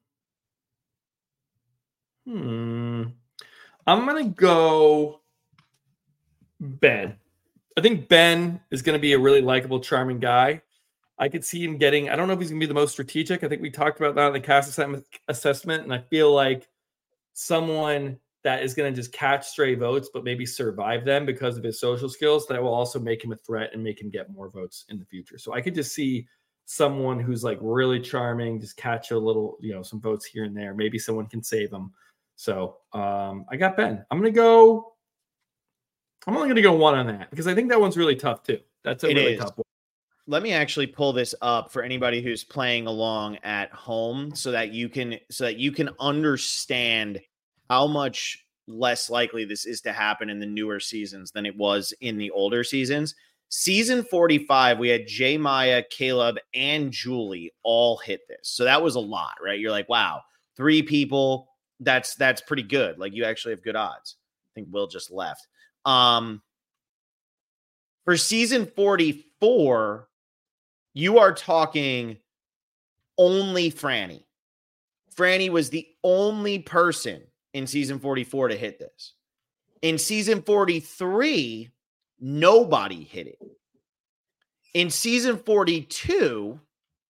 Hmm. I'm going to go Ben. I think Ben is going to be a really likable, charming guy. I could see him getting, I don't know if he's going to be the most strategic. I think we talked about that in the cast assessment. And I feel like someone that is going to just catch stray votes, but maybe survive them because of his social skills, that will also make him a threat and make him get more votes in the future. So I could just see someone who's like really charming, just catch a little, you know, some votes here and there. Maybe someone can save them. So um, I got Ben. I'm going to go, I'm only going to go one on that because I think that one's really tough too. That's a it really is. tough one. Let me actually pull this up for anybody who's playing along at home so that you can, so that you can understand how much less likely this is to happen in the newer seasons than it was in the older seasons. Season forty-five, we had Jay Maya, Caleb, and Julie all hit this. So that was a lot, right? You're like, wow, three people. That's that's pretty good. Like you actually have good odds. I think Will just left. Um, for season forty-four, you are talking only Franny. Franny was the only person in season forty-four to hit this. In season forty-three, nobody hit it. In season forty-two,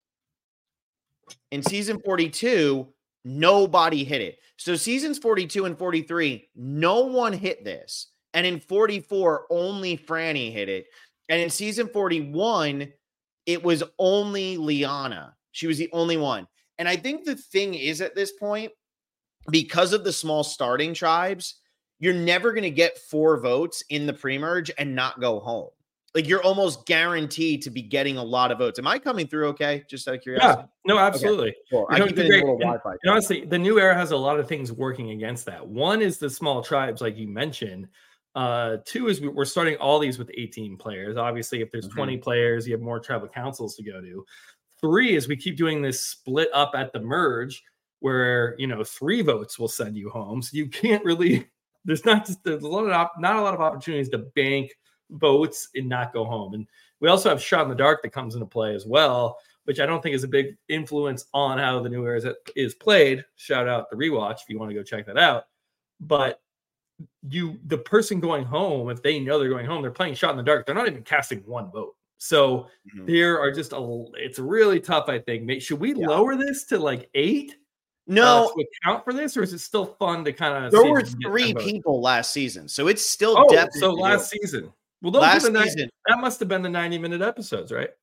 in season forty-two, nobody hit it. So seasons forty-two and forty-three, no one hit this. And in forty-four, only Franny hit it. And in season forty-one, it was only Liana. She was the only one. And I think the thing is at this point, because of the small starting tribes, you're never going to get four votes in the pre-merge and not go home. Like you're almost guaranteed to be getting a lot of votes. Am I coming through okay? Just out of curiosity. Yeah, no, absolutely. Okay, cool. I keep getting a little Wi-Fi. And honestly, the new era has a lot of things working against that. One is the small tribes, like you mentioned. Uh, two is we're starting all these with eighteen players. Obviously, if there's mm-hmm. twenty players, you have more tribal councils to go to. Three is we keep doing this split up at the merge where, you know, three votes will send you home. So you can't really, there's not just, there's a lot of, op, not a lot of opportunities to bank votes and not go home. And we also have Shot in the Dark that comes into play as well, which I don't think is a big influence on how the new era is, is played. Shout out the rewatch if you want to go check that out. But you, the person going home, if they know they're going home, they're playing Shot in the Dark. They're not even casting one vote. So mm-hmm. there are just a, it's really tough, I think. Should we yeah. lower this to like eight? No. Uh, to account for this, or is it still fun to kind of? There were three people last season, so it's still oh, definitely. So last doable. season. Well, those last the season. That must have been the ninety minute episodes, right?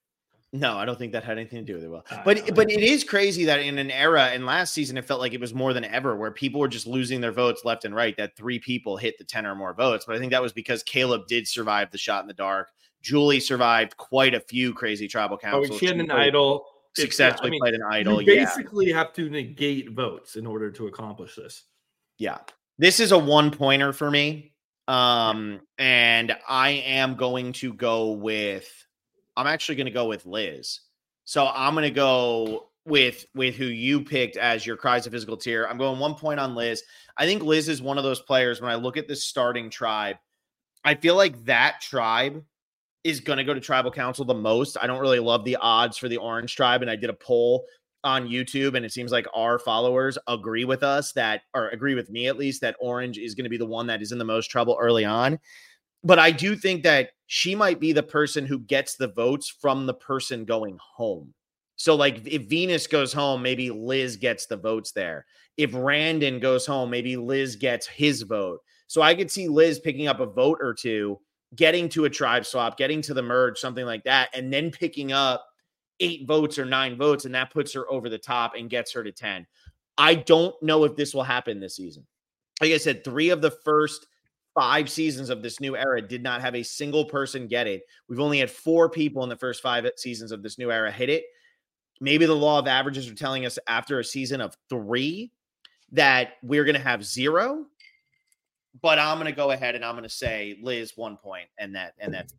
No, I don't think that had anything to do with it. Well, I but know. but it is crazy that in an era, and last season, it felt like it was more than ever, where people were just losing their votes left and right, that three people hit the ten or more votes. But I think that was because Caleb did survive the shot in the dark. Julie survived quite a few crazy tribal councils. Oh, she had an played, idol. Successfully I mean, played an idol. You Yeah. basically have to negate votes in order to accomplish this. Yeah. This is a one pointer for me. Um, and I am going to go with, I'm actually going to go with Liz. So I'm going to go with, with who you picked as your Cries of Physical tier. I'm going one point on Liz. I think Liz is one of those players. When I look at this starting tribe, I feel like that tribe is going to go to tribal council the most. I don't really love the odds for the orange tribe. And I did a poll on YouTube, and it seems like our followers agree with us that, or agree with me at least, that orange is going to be the one that is in the most trouble early on. But I do think that she might be the person who gets the votes from the person going home. So like if Venus goes home, maybe Liz gets the votes there. If Randon goes home, maybe Liz gets his vote. So I could see Liz picking up a vote or two, getting to a tribe swap, getting to the merge, something like that, and then picking up eight votes or nine votes, and that puts her over the top and gets her to ten. I don't know if this will happen this season. Like I said, three of the first five seasons of this new era did not have a single person get it. We've only had four people in the first five seasons of this new era hit it. Maybe the law of averages are telling us after a season of three that we're going to have zero. But I'm going to go ahead and I'm going to say Liz one point, and that and that's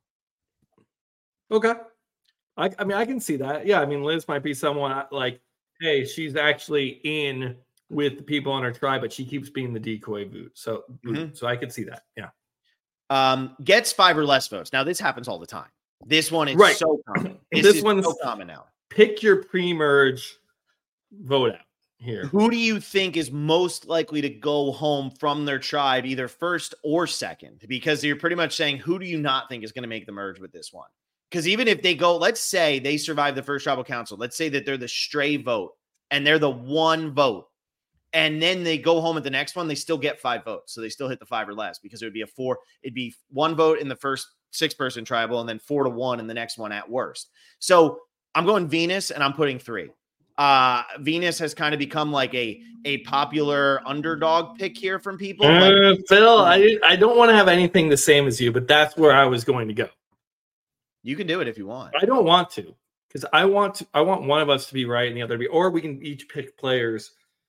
okay. I, I mean, I can see that. Yeah, I mean, Liz might be someone like, hey, she's actually in with the people on her tribe, but she keeps being the decoy vote. So, mm-hmm. so I could see that. Yeah. Um, gets five or less votes. Now, this happens all the time. This one is right. so common. This, this is one's so common now. Pick your pre-merge vote out. Here. Who do you think is most likely to go home from their tribe, either first or second? Because you're pretty much saying, who do you not think is going to make the merge with this one? Because even if they go, let's say they survive the first tribal council, let's say that they're the stray vote and they're the one vote, and then they go home at the next one, they still get five votes. So they still hit the five or less, because it would be a four, it'd be one vote in the first six person tribal and then four to one in the next one at worst. So I'm going Venus, and I'm putting three. Uh, Venus has kind of become like a, a popular underdog pick here from people. Uh, like, Phil, I, I don't want to have anything the same as you, but that's where I was going to go. You can do it if you want. I don't want to, because I want to, I want one of us to be right and the other to be, or we can each pick players.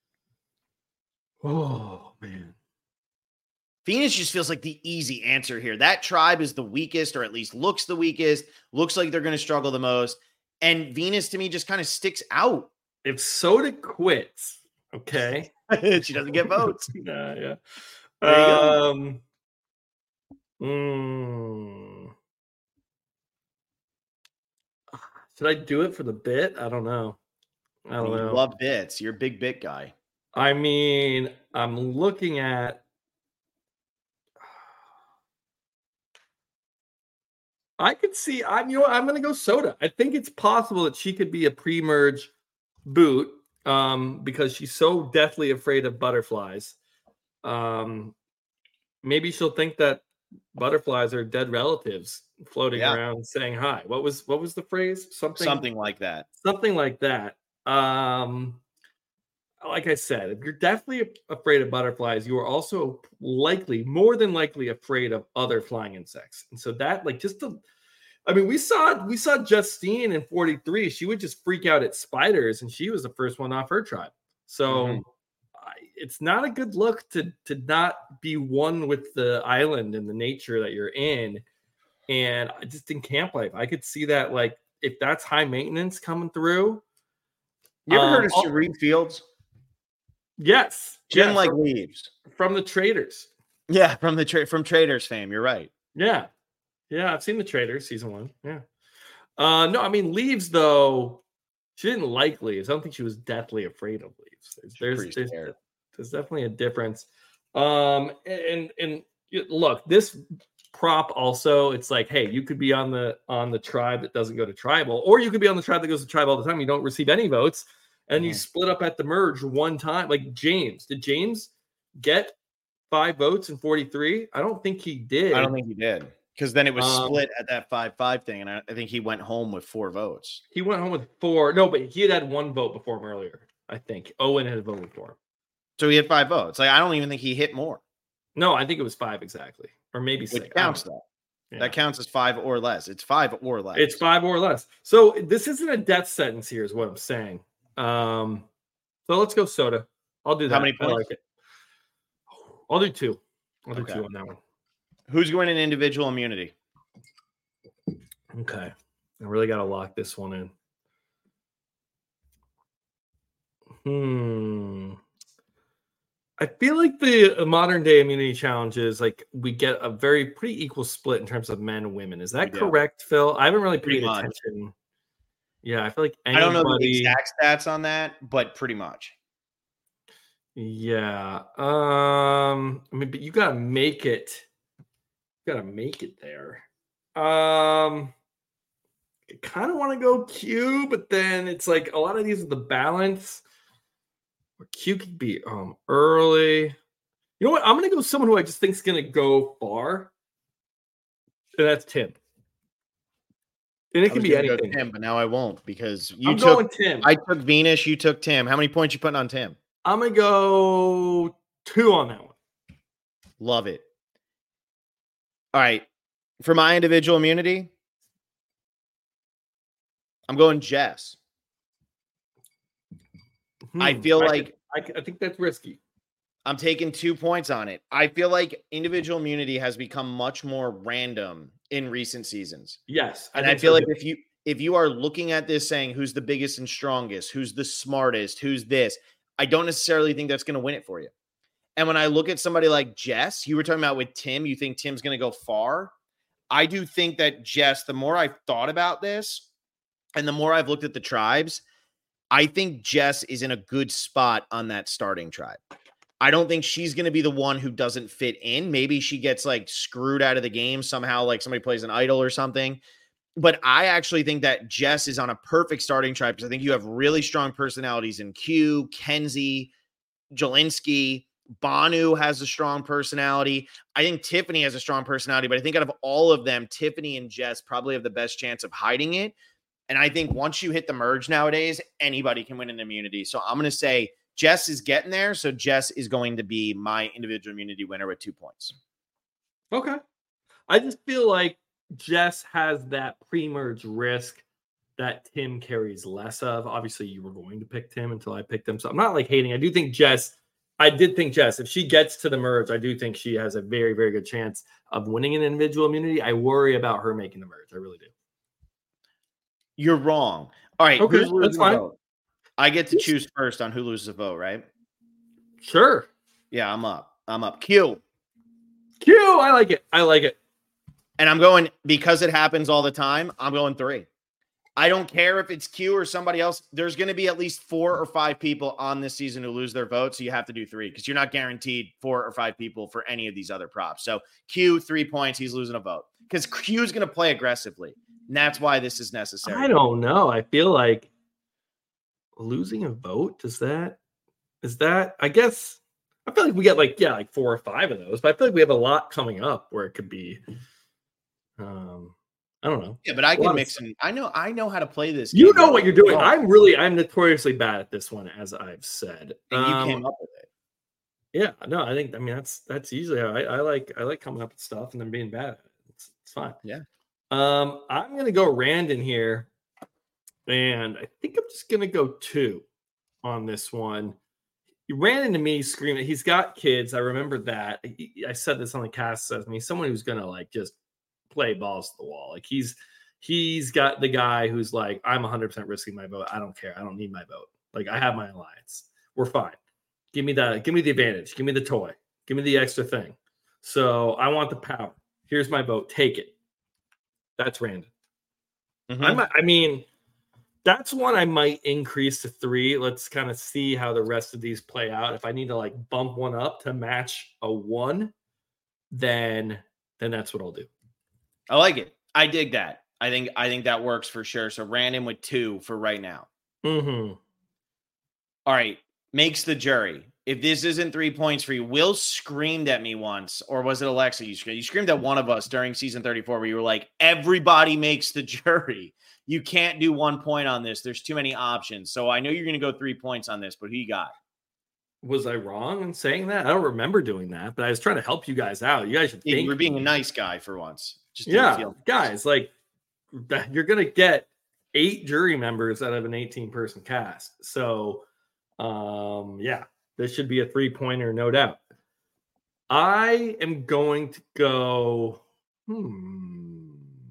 Oh, man. Venus just feels like the easy answer here. That tribe is the weakest, or at least looks the weakest, looks like they're going to struggle the most. And Venus, to me, just kind of sticks out. If Soda quits, okay, she doesn't get votes. Nah, yeah. There you um, go. Mm, should I do it for the bit? I don't know. I don't you know. Love bits. You're a big bit guy. I mean, I'm looking at. I could see. I'm. You know, what, I'm going to go Soda. I think it's possible that she could be a pre-merge boot, um, because she's so deathly afraid of butterflies. Um, maybe she'll think that butterflies are dead relatives floating Yeah. around saying hi. What was what was the phrase? Something Something like that. Something like that. Um, like I said, if you're definitely afraid of butterflies, you are also likely, more than likely, afraid of other flying insects. And so that, like, just the, I mean, we saw we saw Justine in forty-three. She would just freak out at spiders, and she was the first one off her tribe. So Mhm. I, it's not a good look to to not be one with the island and the nature that you're in. And I just in camp life, I could see that, like, if that's high maintenance coming through. You ever um, heard of Serene Fields? Yes, Jen yeah, like from, leaves. from the Traders. Yeah, from the tra- from Traders fame. You're right. Yeah, yeah, I've seen the Traders season one. Yeah, uh, no, I mean Leaves though. She didn't like Leaves. I don't think she was deathly afraid of Leaves. There's there's, there's, there's definitely a difference. Um, and and look, this prop also, it's like, hey, you could be on the on the tribe that doesn't go to tribal, or you could be on the tribe that goes to tribal all the time. You don't receive any votes. And mm-hmm. you split up at the merge one time. Like James. Did James get five votes in forty-three? I don't think he did. I don't think he did. Because then it was Um, split at that five five thing, and I, I think he went home with four votes. He went home with four. No, but he had had one vote before him earlier, I think. Owen had voted for him. So he had five votes. Like I don't even think he hit more. No, I think it was five exactly. Or maybe Which six. counts though. Yeah. That counts as five or less. It's five or less. It's five or less. So this isn't a death sentence here, is what I'm saying. Um, so let's go soda. I'll do that. How many I points? like it. I'll do two. I'll do Okay. two on that one. Who's going in individual immunity? Okay. I really got to lock this one in. Hmm. I feel like the modern day immunity challenges, like we get a very pretty equal split in terms of men and women. Is that Yeah. correct, Phil? I haven't really Pretty paid much. attention. Yeah, I feel like I anybody, don't know the exact stats on that, but pretty much. Yeah. Um, I mean, but you gotta make it. You gotta make it there. Um, I kind of want to go Q, but then it's like a lot of these are the balance. Or Q could be um early. You know what? I'm gonna go someone who I just think is gonna go far. And that's Tim. And it I can was be gonna go anything. Tim, but now I won't because you I'm took. going Tim. I took Venus. You took Tim. How many points you putting on Tim? I'm gonna go two on that one. Love it. All right. For my individual immunity, I'm going Jess. I Hmm, feel I, like I, I think that's risky. I'm taking two points on it. I feel like individual immunity has become much more random in recent seasons. Yes, And I, think feel so like too. if you if you are looking at this saying who's the biggest and strongest, who's the smartest, who's this, I don't necessarily think that's going to win it for you. And when I look at somebody like Jess, you were talking about with Tim, you think Tim's going to go far. I do think that Jess, the more I've thought about this and the more I've looked at the tribes, I think Jess is in a good spot on that starting tribe. I don't think she's going to be the one who doesn't fit in. Maybe she gets like screwed out of the game somehow, like somebody plays an idol or something. But I actually think that Jess is on a perfect starting tribe because I think you have really strong personalities in Q, Kenzie, Jelinski. Banu has a strong personality. I think Tiffany has a strong personality, but I think out of all of them, Tiffany and Jess probably have the best chance of hiding it. And I think once you hit the merge nowadays, anybody can win an immunity. So I'm going to say Jess is getting there. So Jess is going to be my individual immunity winner with two points. Okay. I just feel like Jess has that pre-merge risk that Tim carries less of. Obviously, you were going to pick Tim until I picked him. So I'm not like hating. I do think Jess, I did think Jess, if she gets to the merge, I do think she has a very, very good chance of winning an individual immunity. I worry about her making the merge. I really do. You're wrong. All right. Okay, Who's losing that's fine. the vote? I get to choose first on who loses a vote, right? Sure. Yeah, I'm up. I'm up. Q. Q, I like it. I like it. And I'm going, because it happens all the time, I'm going three. I don't care if it's Q or somebody else. There's going to be at least four or five people on this season who lose their vote. So you have to do three because you're not guaranteed four or five people for any of these other props. So Q, three points. He's losing a vote because Q is going to play aggressively. And that's why this is necessary. I don't know. I feel like losing a vote, does that, is that, I guess, I feel like we get like, yeah, like four or five of those, but I feel like we have a lot coming up where it could be, um, I don't know. Yeah, but I A can lot of mix stuff. in. I know, I know how to play this. You game. know what you're doing. Oh, I'm really, I'm notoriously bad at this one, as I've said. and you Um, came up with it. Yeah, no, I think, I mean, that's, that's usually how I, I like, I like coming up with stuff and then being bad at it. It's, it's fine. Yeah. Um, I'm going to go Randon here. And I think I'm just going to go two on this one. He ran into me screaming. He's got kids. I remember that. He, I said this on the cast. Says me, someone who's going to like just play balls to the wall. Like he's, he's got the guy who's like, I'm one hundred percent risking my vote. I don't care. I don't need my vote. Like I have my alliance. We're fine. Give me the, give me the advantage. Give me the toy. Give me the extra thing. So I want the power. Here's my vote. Take it. That's Randon. Mhm. I might, I mean, that's one I might increase to three. Let's kind of see how the rest of these play out. If I need to like bump one up to match a one, then then that's what I'll do. I like it. I dig that. I think I think that works for sure. So random with two for right now. Mm-hmm. All right. Makes the jury. if this isn't three points for you, Will screamed at me once, or was it Alexa? You screamed, you screamed at one of us during season thirty-four where you were like, everybody makes the jury. You can't do one point on this. There's too many options. So I know you're going to go three points on this, but who you got? Was I wrong in saying that? I don't remember doing that, but I was trying to help you guys out. You guys should think. You were being a nice guy for once. Just yeah, feel- guys, like you're going to get eight jury members out of an eighteen person cast. So, um, yeah, this should be a three pointer, no doubt. I am going to go. Hmm.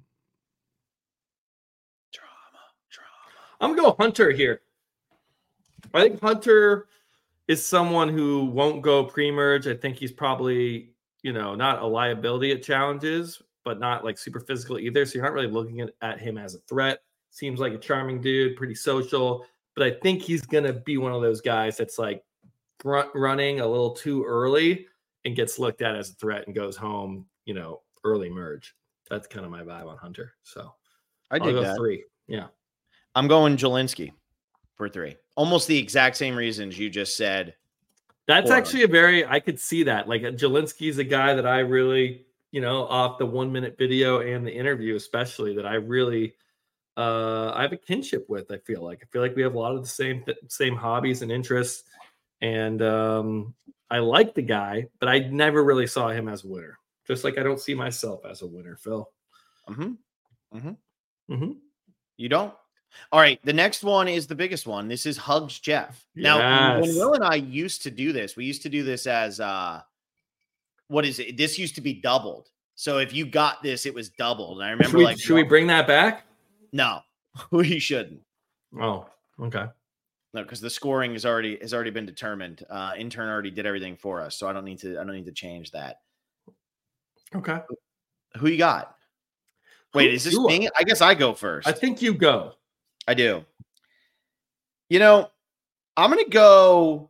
Drama, drama. I'm going to go Hunter here. I think Hunter is someone who won't go pre-merge. I think he's probably, you know, not a liability at challenges, but not like super physical either. So you're not really looking at, at him as a threat. Seems like a charming dude, pretty social. But I think he's going to be one of those guys that's like front running a little too early and gets looked at as a threat and goes home, you know, early merge. That's kind of my vibe on Hunter. So I I'll dig go that. three. Yeah. I'm going Jelinski for three. Almost the exact same reasons you just said. That's Four. actually a very, I could see that. Like Jelinski is a guy that I really, you know, off the one minute video and the interview, especially, that I really, uh, I have a kinship with. I feel like, I feel like we have a lot of the same, same hobbies and interests. And um, I like the guy, but I never really saw him as a winner. Just like I don't see myself as a winner, Phil. Mm-hmm. Mm-hmm. Mm-hmm. You don't? All right. The next one is the biggest one. This is Hugs Jeff. Now, Yes. when Will and I used to do this, we used to do this as, uh, what is it? This used to be doubled. So if you got this, it was doubled. And I remember Should we, like, should we bring that back? no, we shouldn't. Oh, okay. No, because the scoring is already has already been determined. Uh, intern already did everything for us, so I don't need to. I don't need to change that. Okay. Who you got? Wait, Who is this do me? I guess I go first. I think you go. I do. You know, I'm going to go.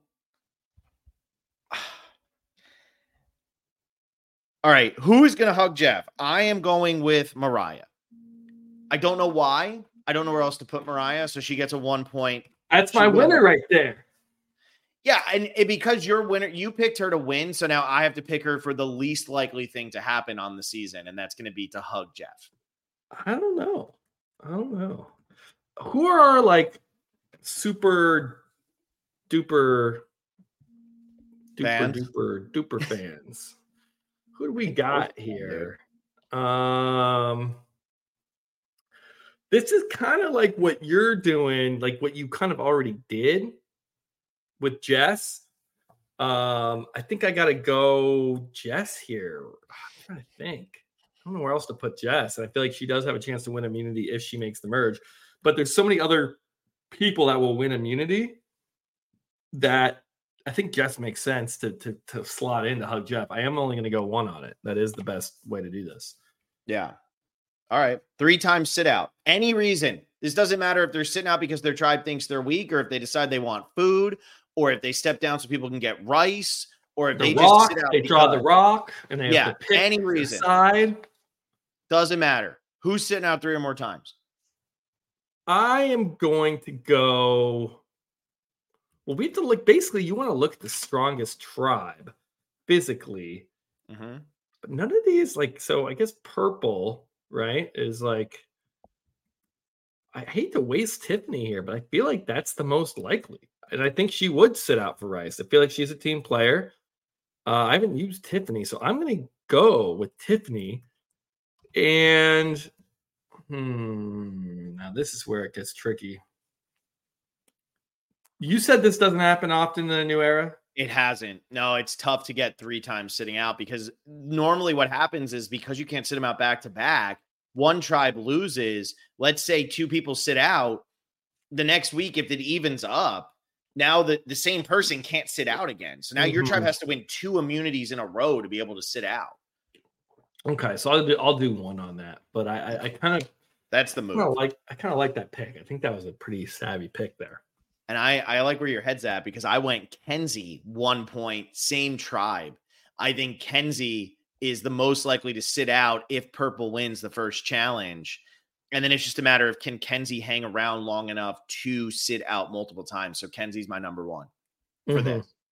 All right. Who is going to hug Jeff? I am going with Mariah. I don't know why. I don't know where else to put Mariah. So she gets a one point. That's my She will. winner right there. Yeah. And it, because you're winner, you picked her to win. So now I have to pick her for the least likely thing to happen on the season. And that's going to be to hug Jeff. I don't know. I don't know. Who are our like super duper duper Fans? duper duper fans? Who do we got here? Um, this is kind of like what you're doing, like what you kind of already did with Jess. Um, I think I got to go Jess here. I'm trying to think. I don't know where else to put Jess. And I feel like she does have a chance to win immunity if she makes the merge. But there's so many other people that will win immunity that I think Jess makes sense to to, to slot in to hug Jeff. I am only going to go one on it. That is the best way to do this. Yeah. All right. Three times sit out. Any reason. This doesn't matter if they're sitting out because their tribe thinks they're weak, or if they decide they want food, or if they step down so people can get rice, or if The they rock, just sit out. they draw the because- rock, and they have Yeah, to pick any the reason. side. Doesn't matter. Who's sitting out three or more times? I am going to go. Well, we have to look. Basically, you want to look at the strongest tribe physically, Mm-hmm. but none of these, like, so I guess purple, right, is like. I hate to waste Tiffany here, but I feel like that's the most likely. And I think she would sit out for Rice. I feel like she's a team player. Uh, I haven't used Tiffany, so I'm going to go with Tiffany. And hmm, now this is where it gets tricky. You said this doesn't happen often in the new era? It hasn't. No, it's tough to get three times sitting out, because normally what happens is, because you can't sit them out back to back, one tribe loses. Let's say two people sit out. The next week, if it evens up, now the, the same person can't sit out again. So now your Mhm. tribe has to win two immunities in a row to be able to sit out. Okay, so I'll do I'll do one on that. But I I, I kind of That's the kind of move. like I kind of like that pick. I think that was a pretty savvy pick there. And I, I like where your head's at, because I went Kenzie one point, same tribe. I think Kenzie is the most likely to sit out if purple wins the first challenge. And then it's just a matter of, can Kenzie hang around long enough to sit out multiple times? So Kenzie's my number one for Mhm. this.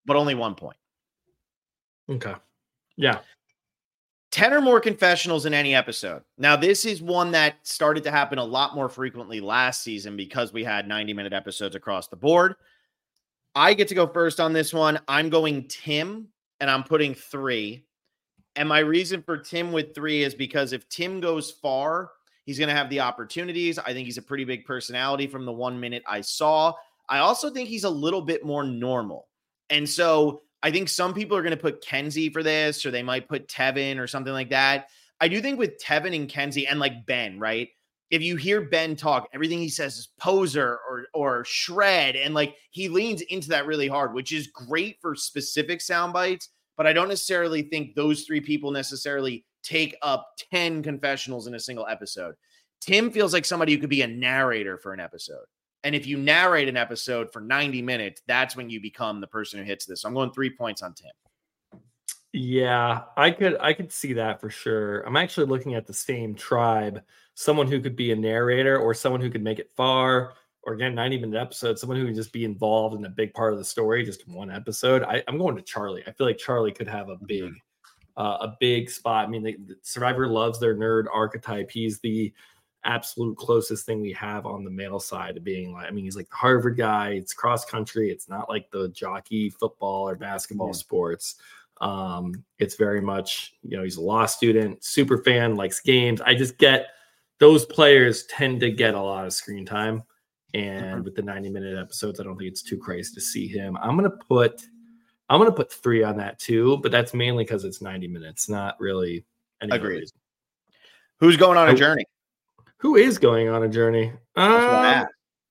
but only one point. Okay. Yeah. ten or more confessionals in any episode. Now, this is one that started to happen a lot more frequently last season because we had ninety minute episodes across the board. I get to go first on this one. I'm going Tim, and I'm putting three. And my reason for Tim with three is because if Tim goes far, he's going to have the opportunities. I think he's a pretty big personality from the one minute I saw. I also think he's a little bit more normal. And so I think some people are going to put Kenzie for this, or they might put Tevin or something like that. I do think with Tevin and Kenzie and like Ben, right? If you hear Ben talk, everything he says is poser or or shred. And like he leans into that really hard, which is great for specific sound bites. But I don't necessarily think those three people necessarily take up ten confessionals in a single episode. Tim feels like somebody who could be a narrator for an episode. And if you narrate an episode for ninety minutes, that's when you become the person who hits this. So I'm going three points on Tim. Yeah, I could I could see that for sure. I'm actually looking at the same tribe, someone who could be a narrator or someone who could make it far, or again, ninety minute episode, someone who can just be involved in a big part of the story, just one episode. I, I'm going to Charlie. I feel like Charlie could have a big, uh, a big spot. I mean, the, the Survivor loves their nerd archetype. He's the absolute closest thing we have on the male side of being like, I mean, he's like the Harvard guy. It's cross country. It's not like the jockey football or basketball yeah. sports. Um, it's very much, you know, he's a law student, super fan, likes games. I just get those players tend to get a lot of screen time. And mm-hmm. with the ninety minute episodes, I don't think it's too crazy to see him. I'm going to put, I'm going to put three on that too, but that's mainly because it's ninety minutes, not really any Agreed. reason. Who's going on a oh, journey? Who is going on a journey? Um,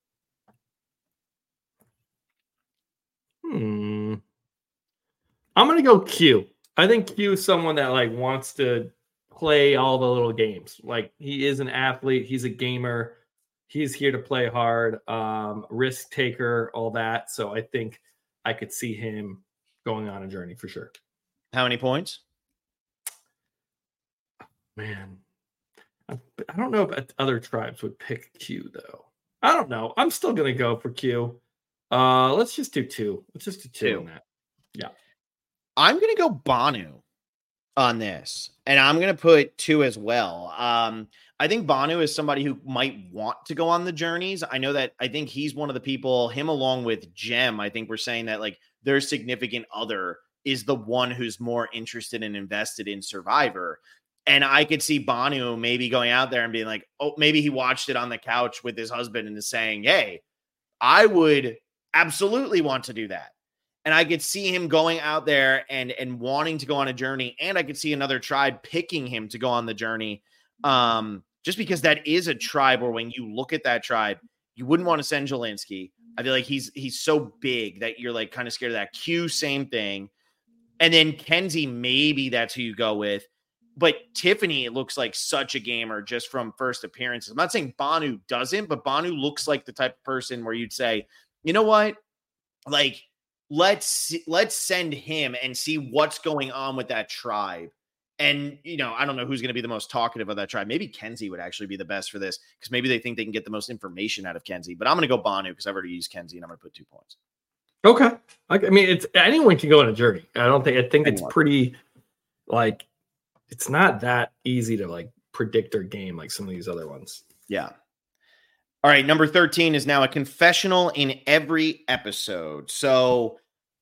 hmm. I'm going to go Q. I think Q is someone that like wants to play all the little games. Like he is an athlete. He's a gamer. He's here to play hard, um, risk taker, all that. So I think I could see him going on a journey for sure. How many points? Man, I, I don't know if other tribes would pick Q though. I don't know. I'm still going to go for Q. Uh, let's just do two. Let's just do two, two. on that. Yeah. I'm going to go Banu on this, and I'm going to put two as well. Um, I think Banu is somebody who might want to go on the journeys. I know that I think he's one of the people, him along with Jem, I think we're saying that like their significant other is the one who's more interested and invested in Survivor. And I could see Banu maybe going out there and being like, oh, maybe he watched it on the couch with his husband and is saying, hey, I would absolutely want to do that. And I could see him going out there and, and wanting to go on a journey. And I could see another tribe picking him to go on the journey. Um, just because that is a tribe where when you look at that tribe, you wouldn't want to send Jelinski. I feel like he's he's so big that you're like kind of scared of that. Q, same thing. And then Kenzie, maybe that's who you go with. But Tiffany, it looks like such a gamer just from first appearances. I'm not saying Banu doesn't, but Banu looks like the type of person where you'd say, you know what? Like, let's let's send him and see what's going on with that tribe. And, you know, I don't know who's going to be the most talkative of that tribe. Maybe Kenzie would actually be the best for this because maybe they think they can get the most information out of Kenzie. But I'm going to go Banu because I've already used Kenzie and I'm going to put two points. Okay. I mean, it's anyone can go on a journey. I don't think I think anyone. It's pretty like it's not that easy to like predict their game like some of these other ones. Yeah. All right. Number thirteen is now a confessional in every episode. So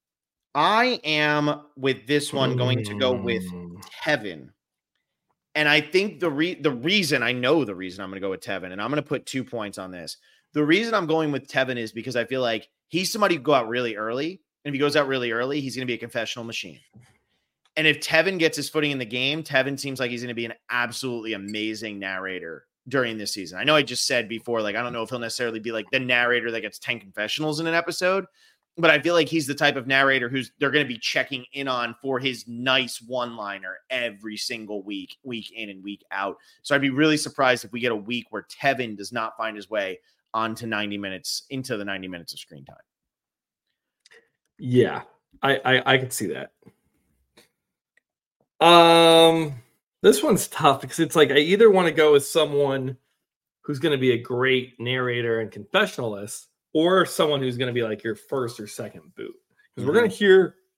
I am with this one going to go with Tevin. And I think the re- the reason, I know the reason I'm going to go with Tevin, and I'm going to put two points on this. The reason I'm going with Tevin is because I feel like he's somebody who go out really early. And if he goes out really early, he's going to be a confessional machine. And if Tevin gets his footing in the game, Tevin seems like he's going to be an absolutely amazing narrator during this season. I know I just said before, like, I don't know if he'll necessarily be like the narrator that gets ten confessionals in an episode, but I feel like he's the type of narrator who's they're going to be checking in on for his nice one-liner every single week, week in and week out. So I'd be really surprised if we get a week where Tevin does not find his way onto ninety minutes, into the ninety minutes of screen time. Yeah, I, I, I could see that. Um, this one's tough because it's like I either want to go with someone who's going to be a great narrator and confessionalist, or someone who's going to be like your first or second boot. Because mm-hmm. we're going to hear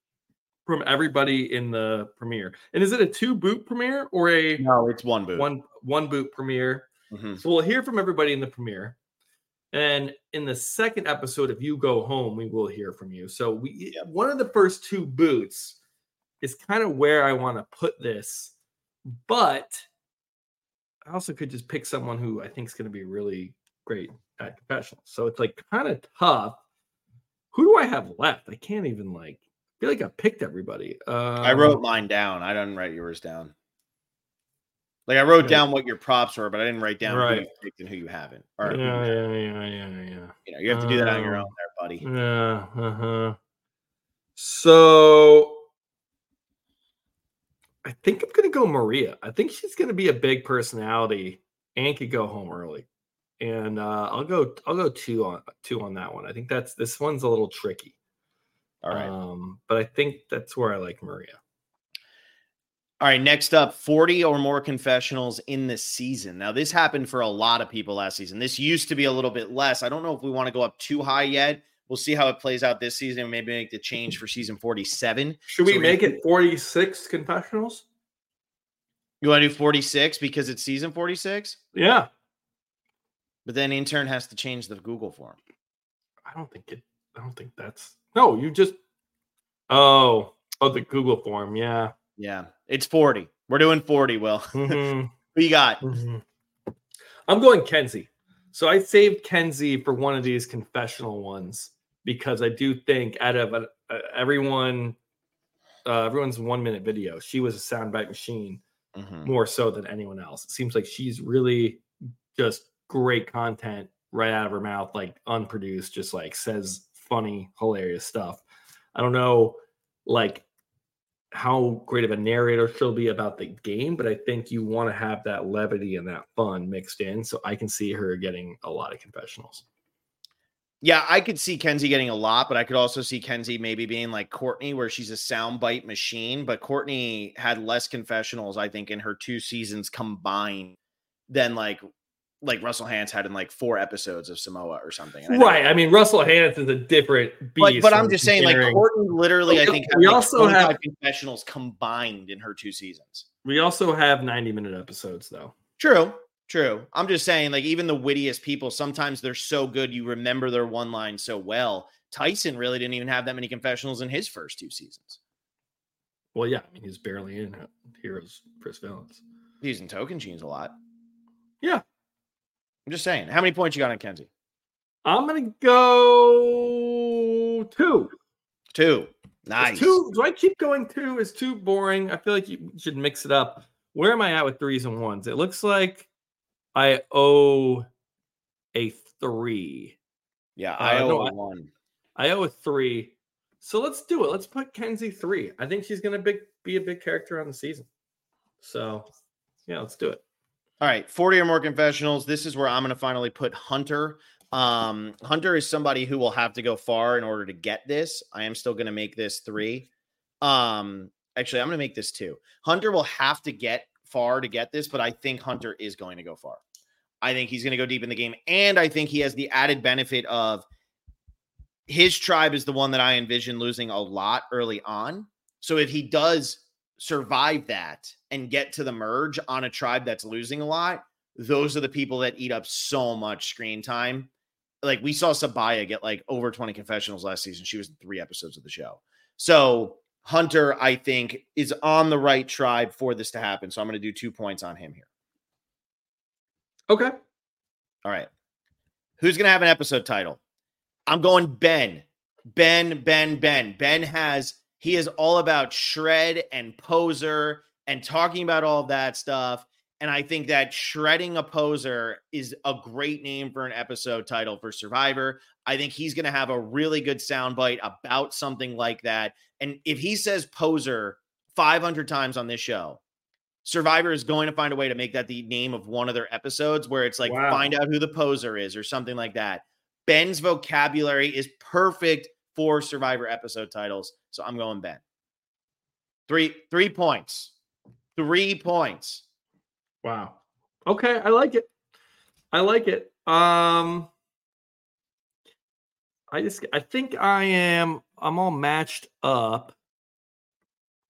from everybody in the premiere. And is it a two boot premiere or a No, it's one boot. One one boot premiere. Mm-hmm. So we'll hear from everybody in the premiere. And in the second episode, if you go home, we will hear from you. So we yep. one of the first two boots is kind of where I want to put this. But I also could just pick someone who I think is going to be really great at confessionals. So it's like kind of tough. Who do I have left? I can't even like I feel like I picked everybody. Um, I wrote mine down. I didn't write yours down. Like I wrote down what your props were, but I didn't write down right. who you picked and who you haven't. Or yeah, you yeah, yeah, yeah, yeah. You know, you have to do that um, on your own there, buddy. Yeah. Uh-huh. So I think I'm gonna go Maria. I think she's gonna be a big personality and could go home early. And uh, I'll go I'll go two on two on that one. I think that's this one's a little tricky. All right. Um, but I think that's where I like Maria. All right, next up, forty or more confessionals in the season. Now, this happened for a lot of people last season. This used to be a little bit less. I don't know if we want to go up too high yet. We'll see how it plays out this season and maybe make the change for season forty-seven. Should we so make it forty-six confessionals? You want to do forty-six because it's season forty-six? Yeah. But then intern has to change the Google form. I don't think it, I don't think that's, no, you just, oh, oh, the Google form. Yeah. Yeah, it's forty. We're doing forty, Will. Mm-hmm. Who you got? Mm-hmm. I'm going Kenzie. So I saved Kenzie for one of these confessional ones because I do think out of uh, everyone, uh, everyone's one minute video, she was a soundbite machine mm-hmm. more so than anyone else. It seems like she's really just great content right out of her mouth, like unproduced, just like says funny, hilarious stuff. I don't know, like, how great of a narrator she'll be about the game, but I think you want to have that levity and that fun mixed in. So I can see her getting a lot of confessionals. Yeah, I could see Kenzie getting a lot, but I could also see Kenzie maybe being like Courtney, where she's a soundbite machine. But Courtney had less confessionals, I think, in her two seasons combined than like like Russell Hantz had in like four episodes of Samoa or something. I right. I mean, Russell Hantz is a different beast. But, but I'm just saying, like, Courtney literally, I think, we had also like have confessionals combined in her two seasons. We also have ninety minute episodes, though. True. True. I'm just saying, like, even the wittiest people, sometimes they're so good, you remember their one line so well. Tyson really didn't even have that many confessionals in his first two seasons. Well, yeah. I mean, he's barely in Heroes Chris Villains. He's in Token Jeans a lot. Yeah. I'm just saying. How many points you got on Kenzie? I'm going to go two. Two. Nice. Is two. Do I keep going two? Is two boring? I feel like you should mix it up. Where am I at with threes and ones? It looks like I owe a three. Yeah, I uh, owe no, a I, one. I owe a three. So let's do it. Let's put Kenzie three. I think she's going to be a big character on the season. So, yeah, let's do it. All right, forty or more confessionals. This is where I'm going to finally put Hunter. Um, Hunter is somebody who will have to go far in order to get this. I am still going to make this three. Um, actually, I'm going to make this two. Hunter will have to get far to get this, but I think Hunter is going to go far. I think he's going to go deep in the game, and I think he has the added benefit of his tribe is the one that I envision losing a lot early on. So if he does survive that and get to the merge on a tribe that's losing a lot, those are the people that eat up so much screen time. Like we saw Sabaya get like over twenty confessionals last season. She was in three episodes of the show. So Hunter, I think, is on the right tribe for this to happen. So I'm going to do two points on him here. Okay. All right. Who's going to have an episode title? I'm going Ben. Ben, Ben, Ben. Ben has He is all about shred and poser and talking about all of that stuff. And I think that shredding a poser is a great name for an episode title for Survivor. I think he's going to have a really good soundbite about something like that. And if he says poser five hundred times on this show, Survivor is going to find a way to make that the name of one of their episodes where it's like, wow, find out who the poser is or something like that. Ben's vocabulary is perfect for Survivor episode titles. So I'm going Ben. Three, three points. Three points. Wow. Okay. I like it. I like it. Um, I just, I think I am, I'm all matched up.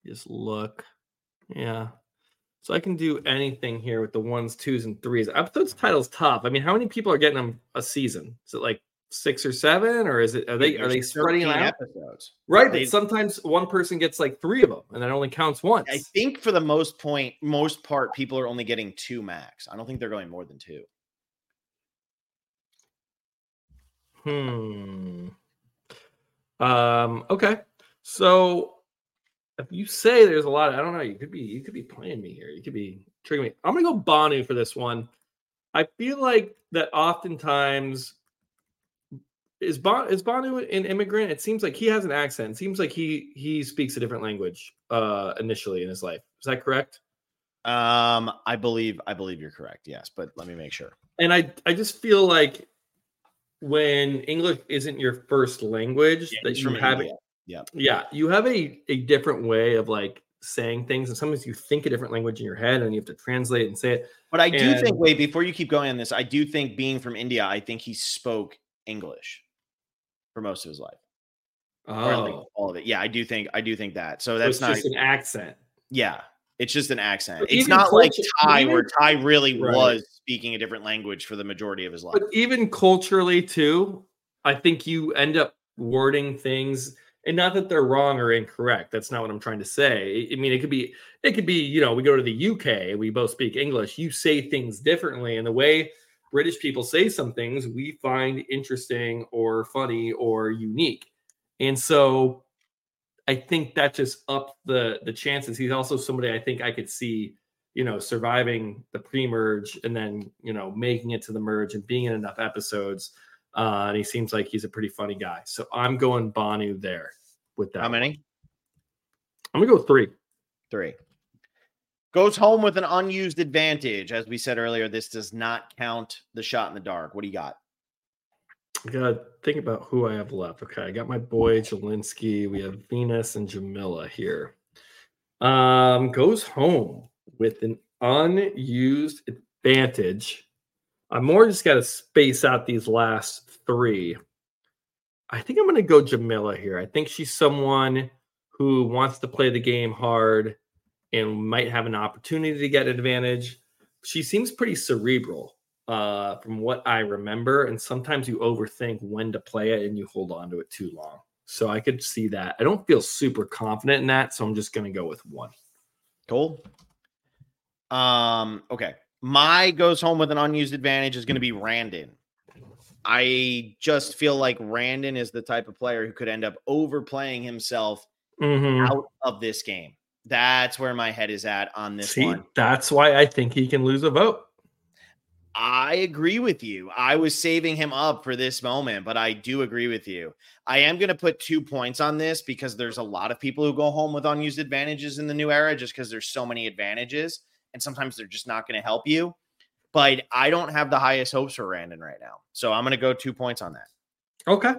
Just look. Yeah. So I can do anything here with the ones, twos, and threes. Episodes title's tough. I mean, how many people are getting them a season? Is it like six or seven, or is it are they are they spreading them out? Episodes. Right, They- but sometimes one person gets like three of them, and that only counts once. I think for the most point, most part, people are only getting two max. I don't think they're going more than two. Hmm. Um. Okay. So if you say there's a lot, of, I don't know. You could be you could be playing me here. You could be triggering me. I'm gonna go Banu for this one. I feel like that oftentimes is Bon is Banu an immigrant? It seems like he has an accent. It seems like he he speaks a different language uh initially in his life. Is that correct? Um, I believe I believe you're correct. Yes, but let me make sure. And I I just feel like when English isn't your first language, Yeah, that he's you from have India. Yeah. yeah, you have a a different way of like saying things, and sometimes you think a different language in your head, and you have to translate and say it. But I do And- think, wait, before you keep going on this, I do think being from India, I think he spoke English for most of his life. Or at least Oh, all of it. Yeah, I do think I do think that. So so that's it's not just an accent. yeah, it's just an accent. But It's even not like culture- Thai even- where Thai really Right. was speaking a different language for the majority of his life. But even culturally too, I think you end up wording things, and not that they're wrong or incorrect. That's not what I'm trying to say. I mean, it could be, it could be, you know, we go to the U K, we both speak English. You say things differently, and the way British people say some things, we find interesting or funny or unique. And so, I think that just upped the the chances. He's also somebody I think I could see, you know, surviving the pre-merge and then, you know, making it to the merge and being in enough episodes. Uh, and he seems like he's a pretty funny guy. So I'm going Banu there with that. How one. many? I'm gonna go three. Three. Goes home with an unused advantage. As we said earlier, this does not count the shot in the dark. What do you got? I gotta think about who I have left. Okay, I got my boy Jelinski. We have Venus and Jamila here. Um, goes home with an unused advantage. I'm more just got to space out these last three. I think I'm going to go Jamila here. I think she's someone who wants to play the game hard and might have an opportunity to get an advantage. She seems pretty cerebral uh, from what I remember. And sometimes you overthink when to play it and you hold on to it too long. So I could see that. I don't feel super confident in that. So I'm just going to go with one. Cool. Um, okay. My goes home with an unused advantage is going to be Randon. I just feel like Randon is the type of player who could end up overplaying himself Mm-hmm. out of this game. That's where my head is at on this See, one. that's why I think he can lose a vote. I agree with you. I was saving him up for this moment, but I do agree with you. I am going to put two points on this because there's a lot of people who go home with unused advantages in the new era just because there's so many advantages, and sometimes they're just not going to help you. But I don't have the highest hopes for Randon right now. So I'm going to go two points on that. Okay.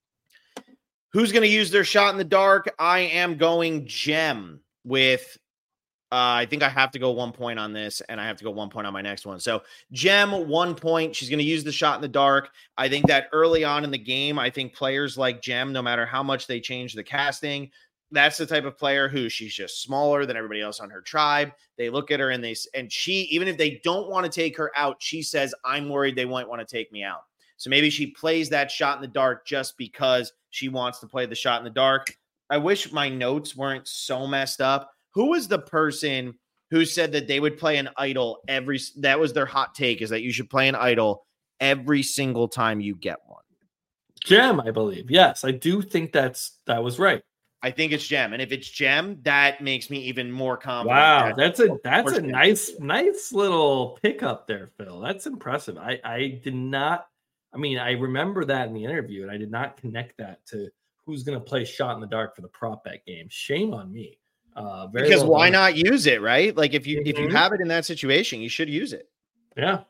Who's going to use their shot in the dark? I am going Gem with, uh, I think I have to go one point on this, and I have to go one point on my next one. So Gem, one point. She's going to use the shot in the dark. I think that early on in the game, I think players like Gem, no matter how much they change the casting, that's the type of player who she's just smaller than everybody else on her tribe. They look at her and they, and she, even if they don't want to take her out, she says, I'm worried they might want to take me out. So maybe she plays that shot in the dark just because she wants to play the shot in the dark. I wish my notes weren't so messed up. Who was the person who said that they would play an idol every, that was their hot take, is that you should play an idol every single time you get one? Gem, I believe. Yes, I do think that's that was right. I think it's Gem. And if it's Gem, that makes me even more confident. Wow, that- that's a that's a course. nice nice little pickup there, Phil. That's impressive. I I did not. I mean, I remember that in the interview, and I did not connect that to who's going to play shot in the dark for the prop bet game. Shame on me. Uh, very because well why done. not use it, right? Like if you if you Mhm. have it in that situation, you should use it. Yeah.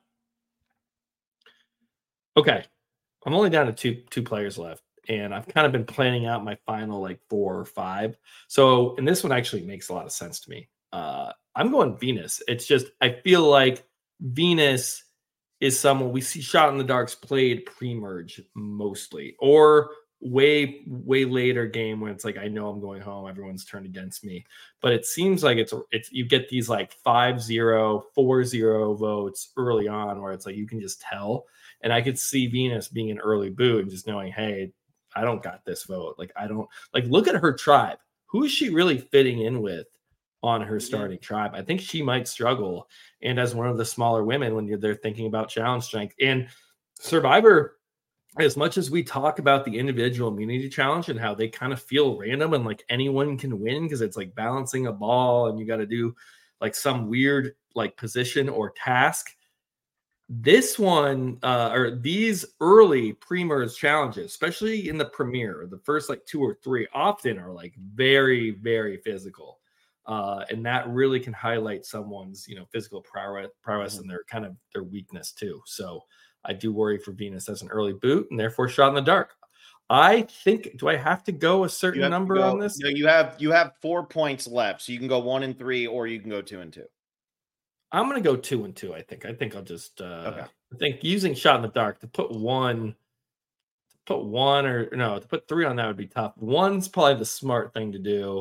Okay, I'm only down to two two players left, and I've kind of been planning out my final like four or five. So, and this one actually makes a lot of sense to me. Uh, I'm going Venus. It's just I feel like Venus is someone we see shot in the darks played pre-merge mostly, or way, way later game when it's like, I know I'm going home. Everyone's turned against me. But it seems like it's, it's you get these like five zero, four zero votes early on where it's like you can just tell. And I could see Venus being an early boot and just knowing, hey, I don't got this vote. Like, I don't like look at her tribe. Who is she really fitting in with on her starting yeah. tribe? I think she might struggle. And as one of the smaller women, when you're, they're thinking about challenge strength and Survivor, as much as we talk about the individual immunity challenge and how they kind of feel random and like anyone can win because it's like balancing a ball and you got to do like some weird like position or task. This one uh, or these early pre-merge challenges, especially in the premiere, the first like two or three often are like very, very physical. Uh, and that really can highlight someone's, you know, physical prowess, prowess mm-hmm. and their kind of their weakness too. So I do worry for Venus as an early boot and therefore shot in the dark. I think, do I have to go a certain number go, on this? No, you have you have four points left. So you can go one and three, or you can go two and two. I'm going to go two and two. I think, I think I'll just, uh, okay. I think using shot in the dark to put one, to put one or no, to put three on that would be tough. One's probably the smart thing to do,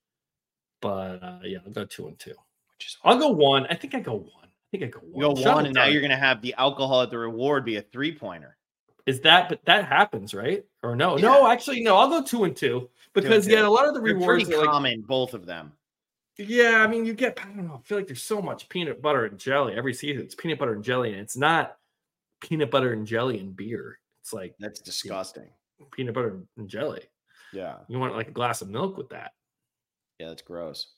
but uh, yeah, I'll go two and two. Which is, I'll go one. I think I go one. I think I go one. You go one, and now you're going to have the alcohol at the reward be a three pointer. Is that, but that happens, right? Or no? Yeah. No, actually, no. I'll go two and two because two and two. yeah, a lot of the They're rewards pretty are common, like, both of them. Yeah, I mean, you get, I don't know, I feel like there's so much peanut butter and jelly every season. It's peanut butter and jelly, and it's not peanut butter and jelly and beer. It's like, that's disgusting. Peanut butter and jelly. Yeah. You want like a glass of milk with that. Yeah, that's gross.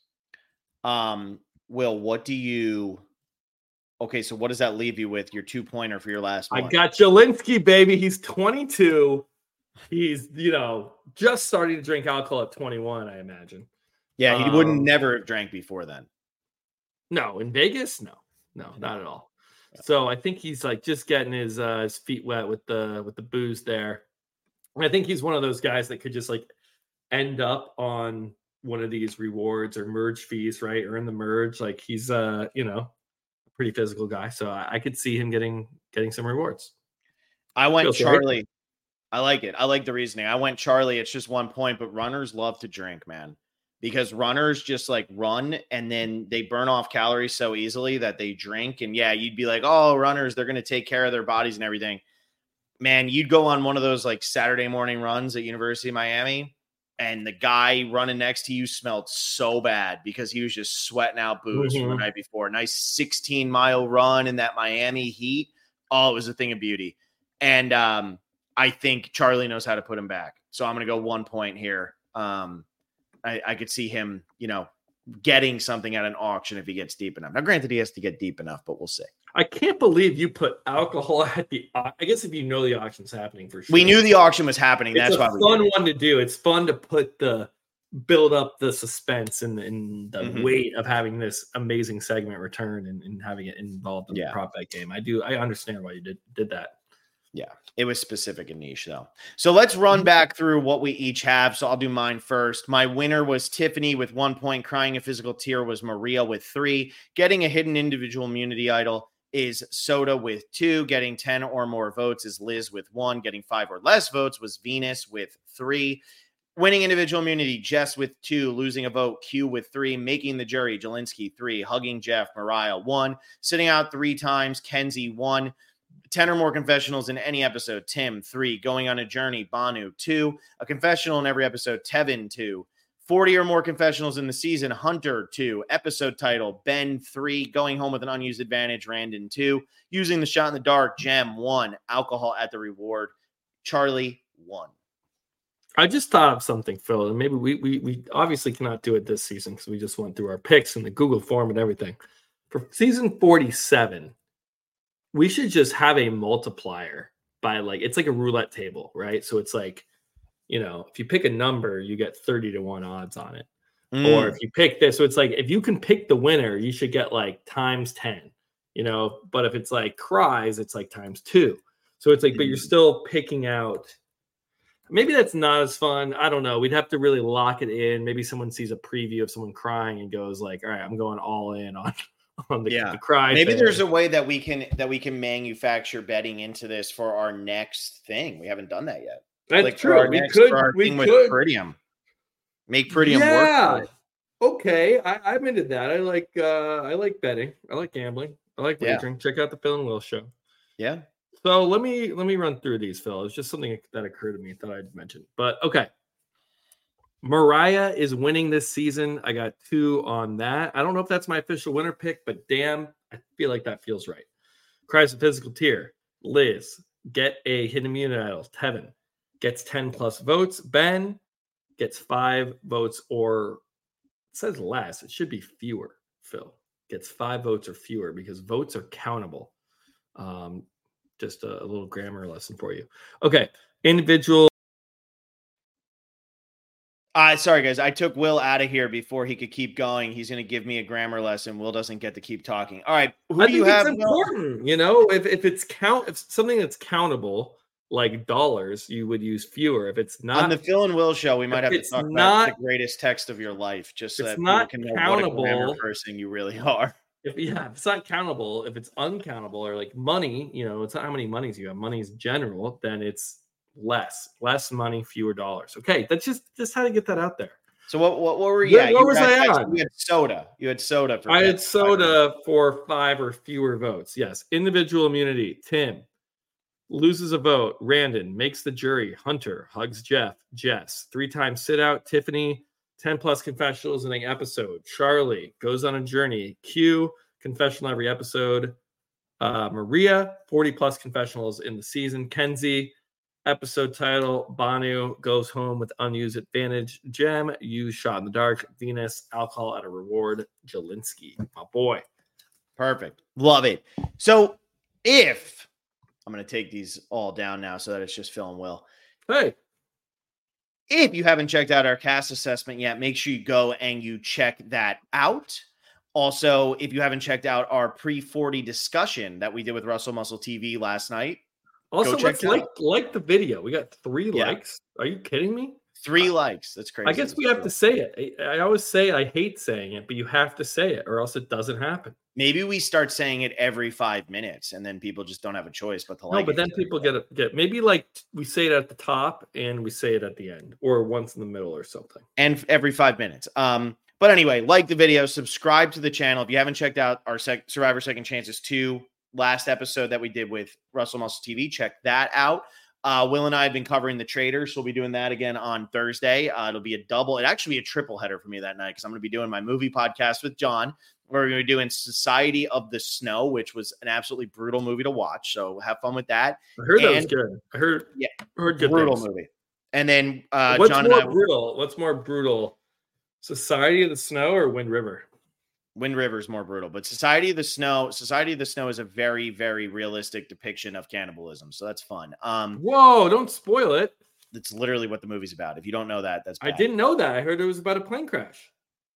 Um, Will, what do you, okay, so what does that leave you with? Your two pointer for your last one? I got Jelinski, baby. He's twenty-two. He's, you know, just starting to drink alcohol at twenty-one, I imagine. Yeah, he um, wouldn't never have drank before then. No, in Vegas, no, no, not at all. Yeah. So I think he's like just getting his uh, his feet wet with the with the booze there. And I think he's one of those guys that could just like end up on one of these rewards or merge fees, right? Or in the merge, like he's uh, you know, a pretty physical guy. So I, I could see him getting getting some rewards. I went Feels Charlie. Right. I like it. I like the reasoning. I went Charlie. It's just one point, but runners love to drink, man. Because runners just like run and then they burn off calories so easily that they drink. And yeah, you'd be like, oh, runners, they're going to take care of their bodies and everything. Man, you'd go on one of those like Saturday morning runs at University of Miami and the guy running next to you smelled so bad because he was just sweating out booze mm-hmm. from the night before. Nice sixteen mile run in that Miami heat. Oh, it was a thing of beauty. And um, I think Charlie knows how to put him back. So I'm going to go one point here. Um, I, I could see him, you know, getting something at an auction if he gets deep enough. Now, granted, he has to get deep enough, but we'll see. I can't believe you put alcohol at the. I guess if you know the auction's happening for sure. We knew the auction was happening. It's That's a why fun we did it. one to do. It's fun to put the build up the suspense and, and the mm-hmm. weight of having this amazing segment return and, and having it involved in yeah. the prop bet game. I do. I understand why you did did that. Yeah, it was specific and niche, though. So let's run back through what we each have. So I'll do mine first. My winner was Tiffany with one point. Crying a physical tear was Maria with three. Getting a hidden individual immunity idol is Soda with two. Getting ten or more votes is Liz with one. Getting five or less votes was Venus with three. Winning individual immunity, Jess with two. Losing a vote, Q with three. Making the jury, Jelinski, three. Hugging Jeff, Mariah, one. Sitting out three times, Kenzie, one. ten or more confessionals in any episode, Tim, three. Going on a journey, Banu, two. A confessional in every episode, Tevin, two. forty or more confessionals in the season, Hunter, two. Episode title, Ben, three. Going home with an unused advantage, Randon, two. Using the shot in the dark, Gem, one. Alcohol at the reward, Charlie, one. I just thought of something, Phil, and maybe we we, we obviously cannot do it this season because we just went through our picks and the Google form and everything. For season forty-seven, we should just have a multiplier by like, it's like a roulette table, right? So it's like, you know, if you pick a number, you get thirty to one odds on it. Mm. Or if you pick this, so it's like, if you can pick the winner, you should get like times ten, you know, but if it's like cries, it's like times two. So it's like, mm. but you're still picking out, maybe that's not as fun. I don't know. We'd have to really lock it in. Maybe someone sees a preview of someone crying and goes like, all right, I'm going all in on on the, yeah. the cry. Maybe thing. There's a way that we can that we can manufacture betting into this for our next thing. We haven't done that yet. That's like true. We could, we with could. Pretium. Make Pretium yeah. work. Okay, I, I'm into that. I like, uh, I like betting. I like gambling. I like Yeah. wagering. Check out the Phil and Will show. Yeah. So let me let me run through these, Phil. It's just something that occurred to me. Thought I'd mention. But okay, Mariah is winning this season. I got two on that. I don't know if that's my official winner pick, but damn, I feel like that feels right. Cries of Physical Tier. Liz, get a hidden immunity idol. Tevin gets ten plus votes. Ben gets five votes, or it says less. It should be fewer. Phil gets five votes or fewer because votes are countable. Um, just a, a little grammar lesson for you. Okay, individual. Uh, sorry, guys. I took Will out of here before he could keep going. He's going to give me a grammar lesson. Will doesn't get to keep talking. All right. Who I do think you have? it's important, you know, if, if it's count, if something that's countable, like dollars, you would use fewer. If it's not on the Phil and Will show, we might have to talk not, about the greatest text of your life, just so that people not can know countable, what a grammar person you really are. If yeah, if it's not countable, if it's uncountable, or like money, you know, it's not how many monies you have. Money is general, then it's less, less money, fewer dollars. Okay, that's just just how to get that out there. So what what, what were you? Where, at? where you was I on? You had soda. You had soda. For I had soda for five or fewer votes. Yes. Individual immunity. Tim loses a vote. Randon makes the jury. Hunter hugs Jeff. Jess three times sit out. Tiffany ten plus confessionals in an episode. Charlie goes on a journey. Q confessional every episode. Uh, Maria forty plus confessionals in the season. Kenzie. Episode title, Banu goes home with unused advantage. Gem, use shot in the dark. Venus, alcohol at a reward. Jelinski, my boy. Perfect. Love it. So if, I'm going to take these all down now so that it's just Phil and Will. Hey. If you haven't checked out our cast assessment yet, make sure you go and you check that out. Also, if you haven't checked out our pre forty discussion that we did with Russell Muscle T V last night, also, let's like, like the video. We got three yeah. likes. Are you kidding me? Three uh, likes. That's crazy. I guess we have to say it. I, I always say I hate saying it, but you have to say it or else it doesn't happen. Maybe we start saying it every five minutes and then people just don't have a choice but to like No, but then people get it. Get maybe like we say it at the top and we say it at the end or once in the middle or something. And every five minutes. Um, but anyway, like the video, subscribe to the channel. If you haven't checked out our sec- Survivor Second Chances two last episode that we did with Russell Muscle T V, check that out. Uh, Will and I have been covering the Traders, so we'll be doing that again on Thursday. Uh, it'll be a double. It actually be a triple header for me that night because I'm going to be doing my movie podcast with John. We're going to be doing Society of the Snow, which was an absolutely brutal movie to watch. So have fun with that. I heard and, that was good. I heard, yeah, heard good brutal things. movie. And then uh, what's John more and I brutal? What's more brutal? Society of the Snow or Wind River? Wind River is more brutal, but Society of the Snow, Society of the Snow is a very, very realistic depiction of cannibalism. So that's fun. Um, Whoa, don't spoil it. That's literally what the movie's about. If you don't know that, that's bad. I didn't know that. I heard it was about a plane crash.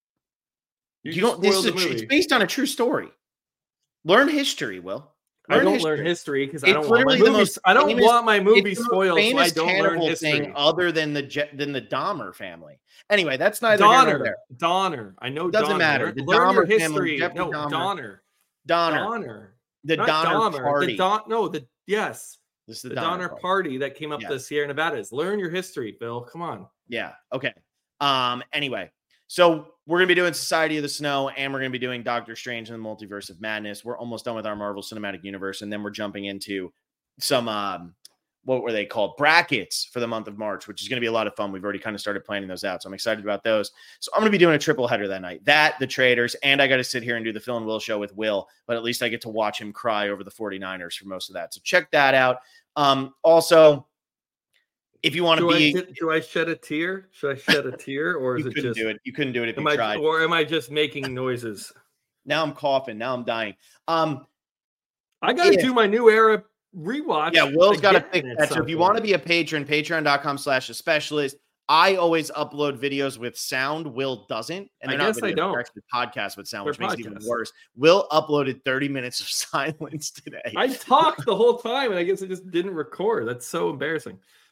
You, you don't, this is a, it's based on a true story. Learn history, Will. Learn I don't history. learn history because I don't want my movies. I don't famous, want my movie spoiled, so I don't learn history. Thing other than the than the Dahmer family. Anyway, that's neither Donner. here nor there. Donner. I know. It doesn't Donner. matter. The learn Dahmer your history. Family, no, Dahmer. Donner. Donner. Donner. The Not Donner Dahmer. Party. The Don. No, the yes. This is the, the Donner, Donner Party. Party that came up yeah. the Sierra Nevadas. Learn your history, Bill. Come on. Yeah. Okay. Um. Anyway, so we're gonna be doing Society of the Snow, and we're gonna be doing Doctor Strange and the Multiverse of Madness. We're almost done with our Marvel Cinematic Universe, and then we're jumping into some um. What were they called? Brackets for the month of March, which is going to be a lot of fun. We've already kind of started planning those out. So I'm excited about those. So I'm going to be doing a triple header that night. That, the Traders, and I got to sit here and do the Phil and Will show with Will, but at least I get to watch him cry over the 49ers for most of that. So check that out. Um, also, if you want to be... I, do I shed a tear? Should I shed a tear? Or is you it couldn't just... do it. You couldn't do it if am you I, tried. Or am I just making noises? Now I'm coughing. Now I'm dying. Um, I got to yeah. do my new era rewatch. Yeah, Will's got to pick that. So if you want to be a patron, patreon.com slash a specialist. I always upload videos with sound. Will doesn't. And I guess I don't. Actually, podcasts with sound, they're which makes podcasts. it even worse. Will uploaded thirty minutes of silence today. I talked the whole time, and I guess I just didn't record. That's so embarrassing.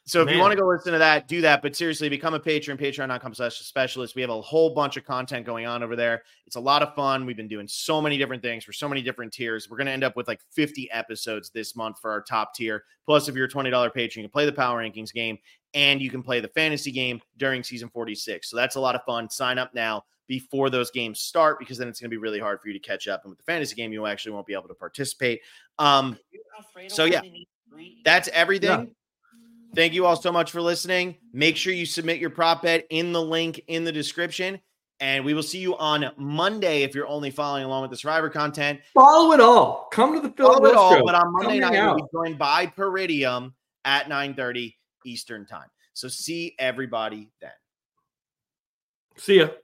So if Man. you want to go listen to that, do that. But seriously, become a patron, patreon.com slash specialist. We have a whole bunch of content going on over there. It's a lot of fun. We've been doing so many different things for so many different tiers. We're going to end up with like fifty episodes this month for our top tier. Plus, if you're a twenty dollars patron, you can play the Power Rankings game and you can play the fantasy game during season forty-six. So that's a lot of fun. Sign up now before those games start, because then it's going to be really hard for you to catch up. And with the fantasy game, you actually won't be able to participate. Um, so yeah, that's everything. Yeah. Thank you all so much for listening. Make sure you submit your prop bet in the link in the description. And we will see you on Monday if you're only following along with the Survivor content. Follow it all. Come to the Phil Follow it all, Show. but on Monday Come night, hang we'll be out. joined by Peridium at nine thirty Eastern time. So see everybody then. See ya.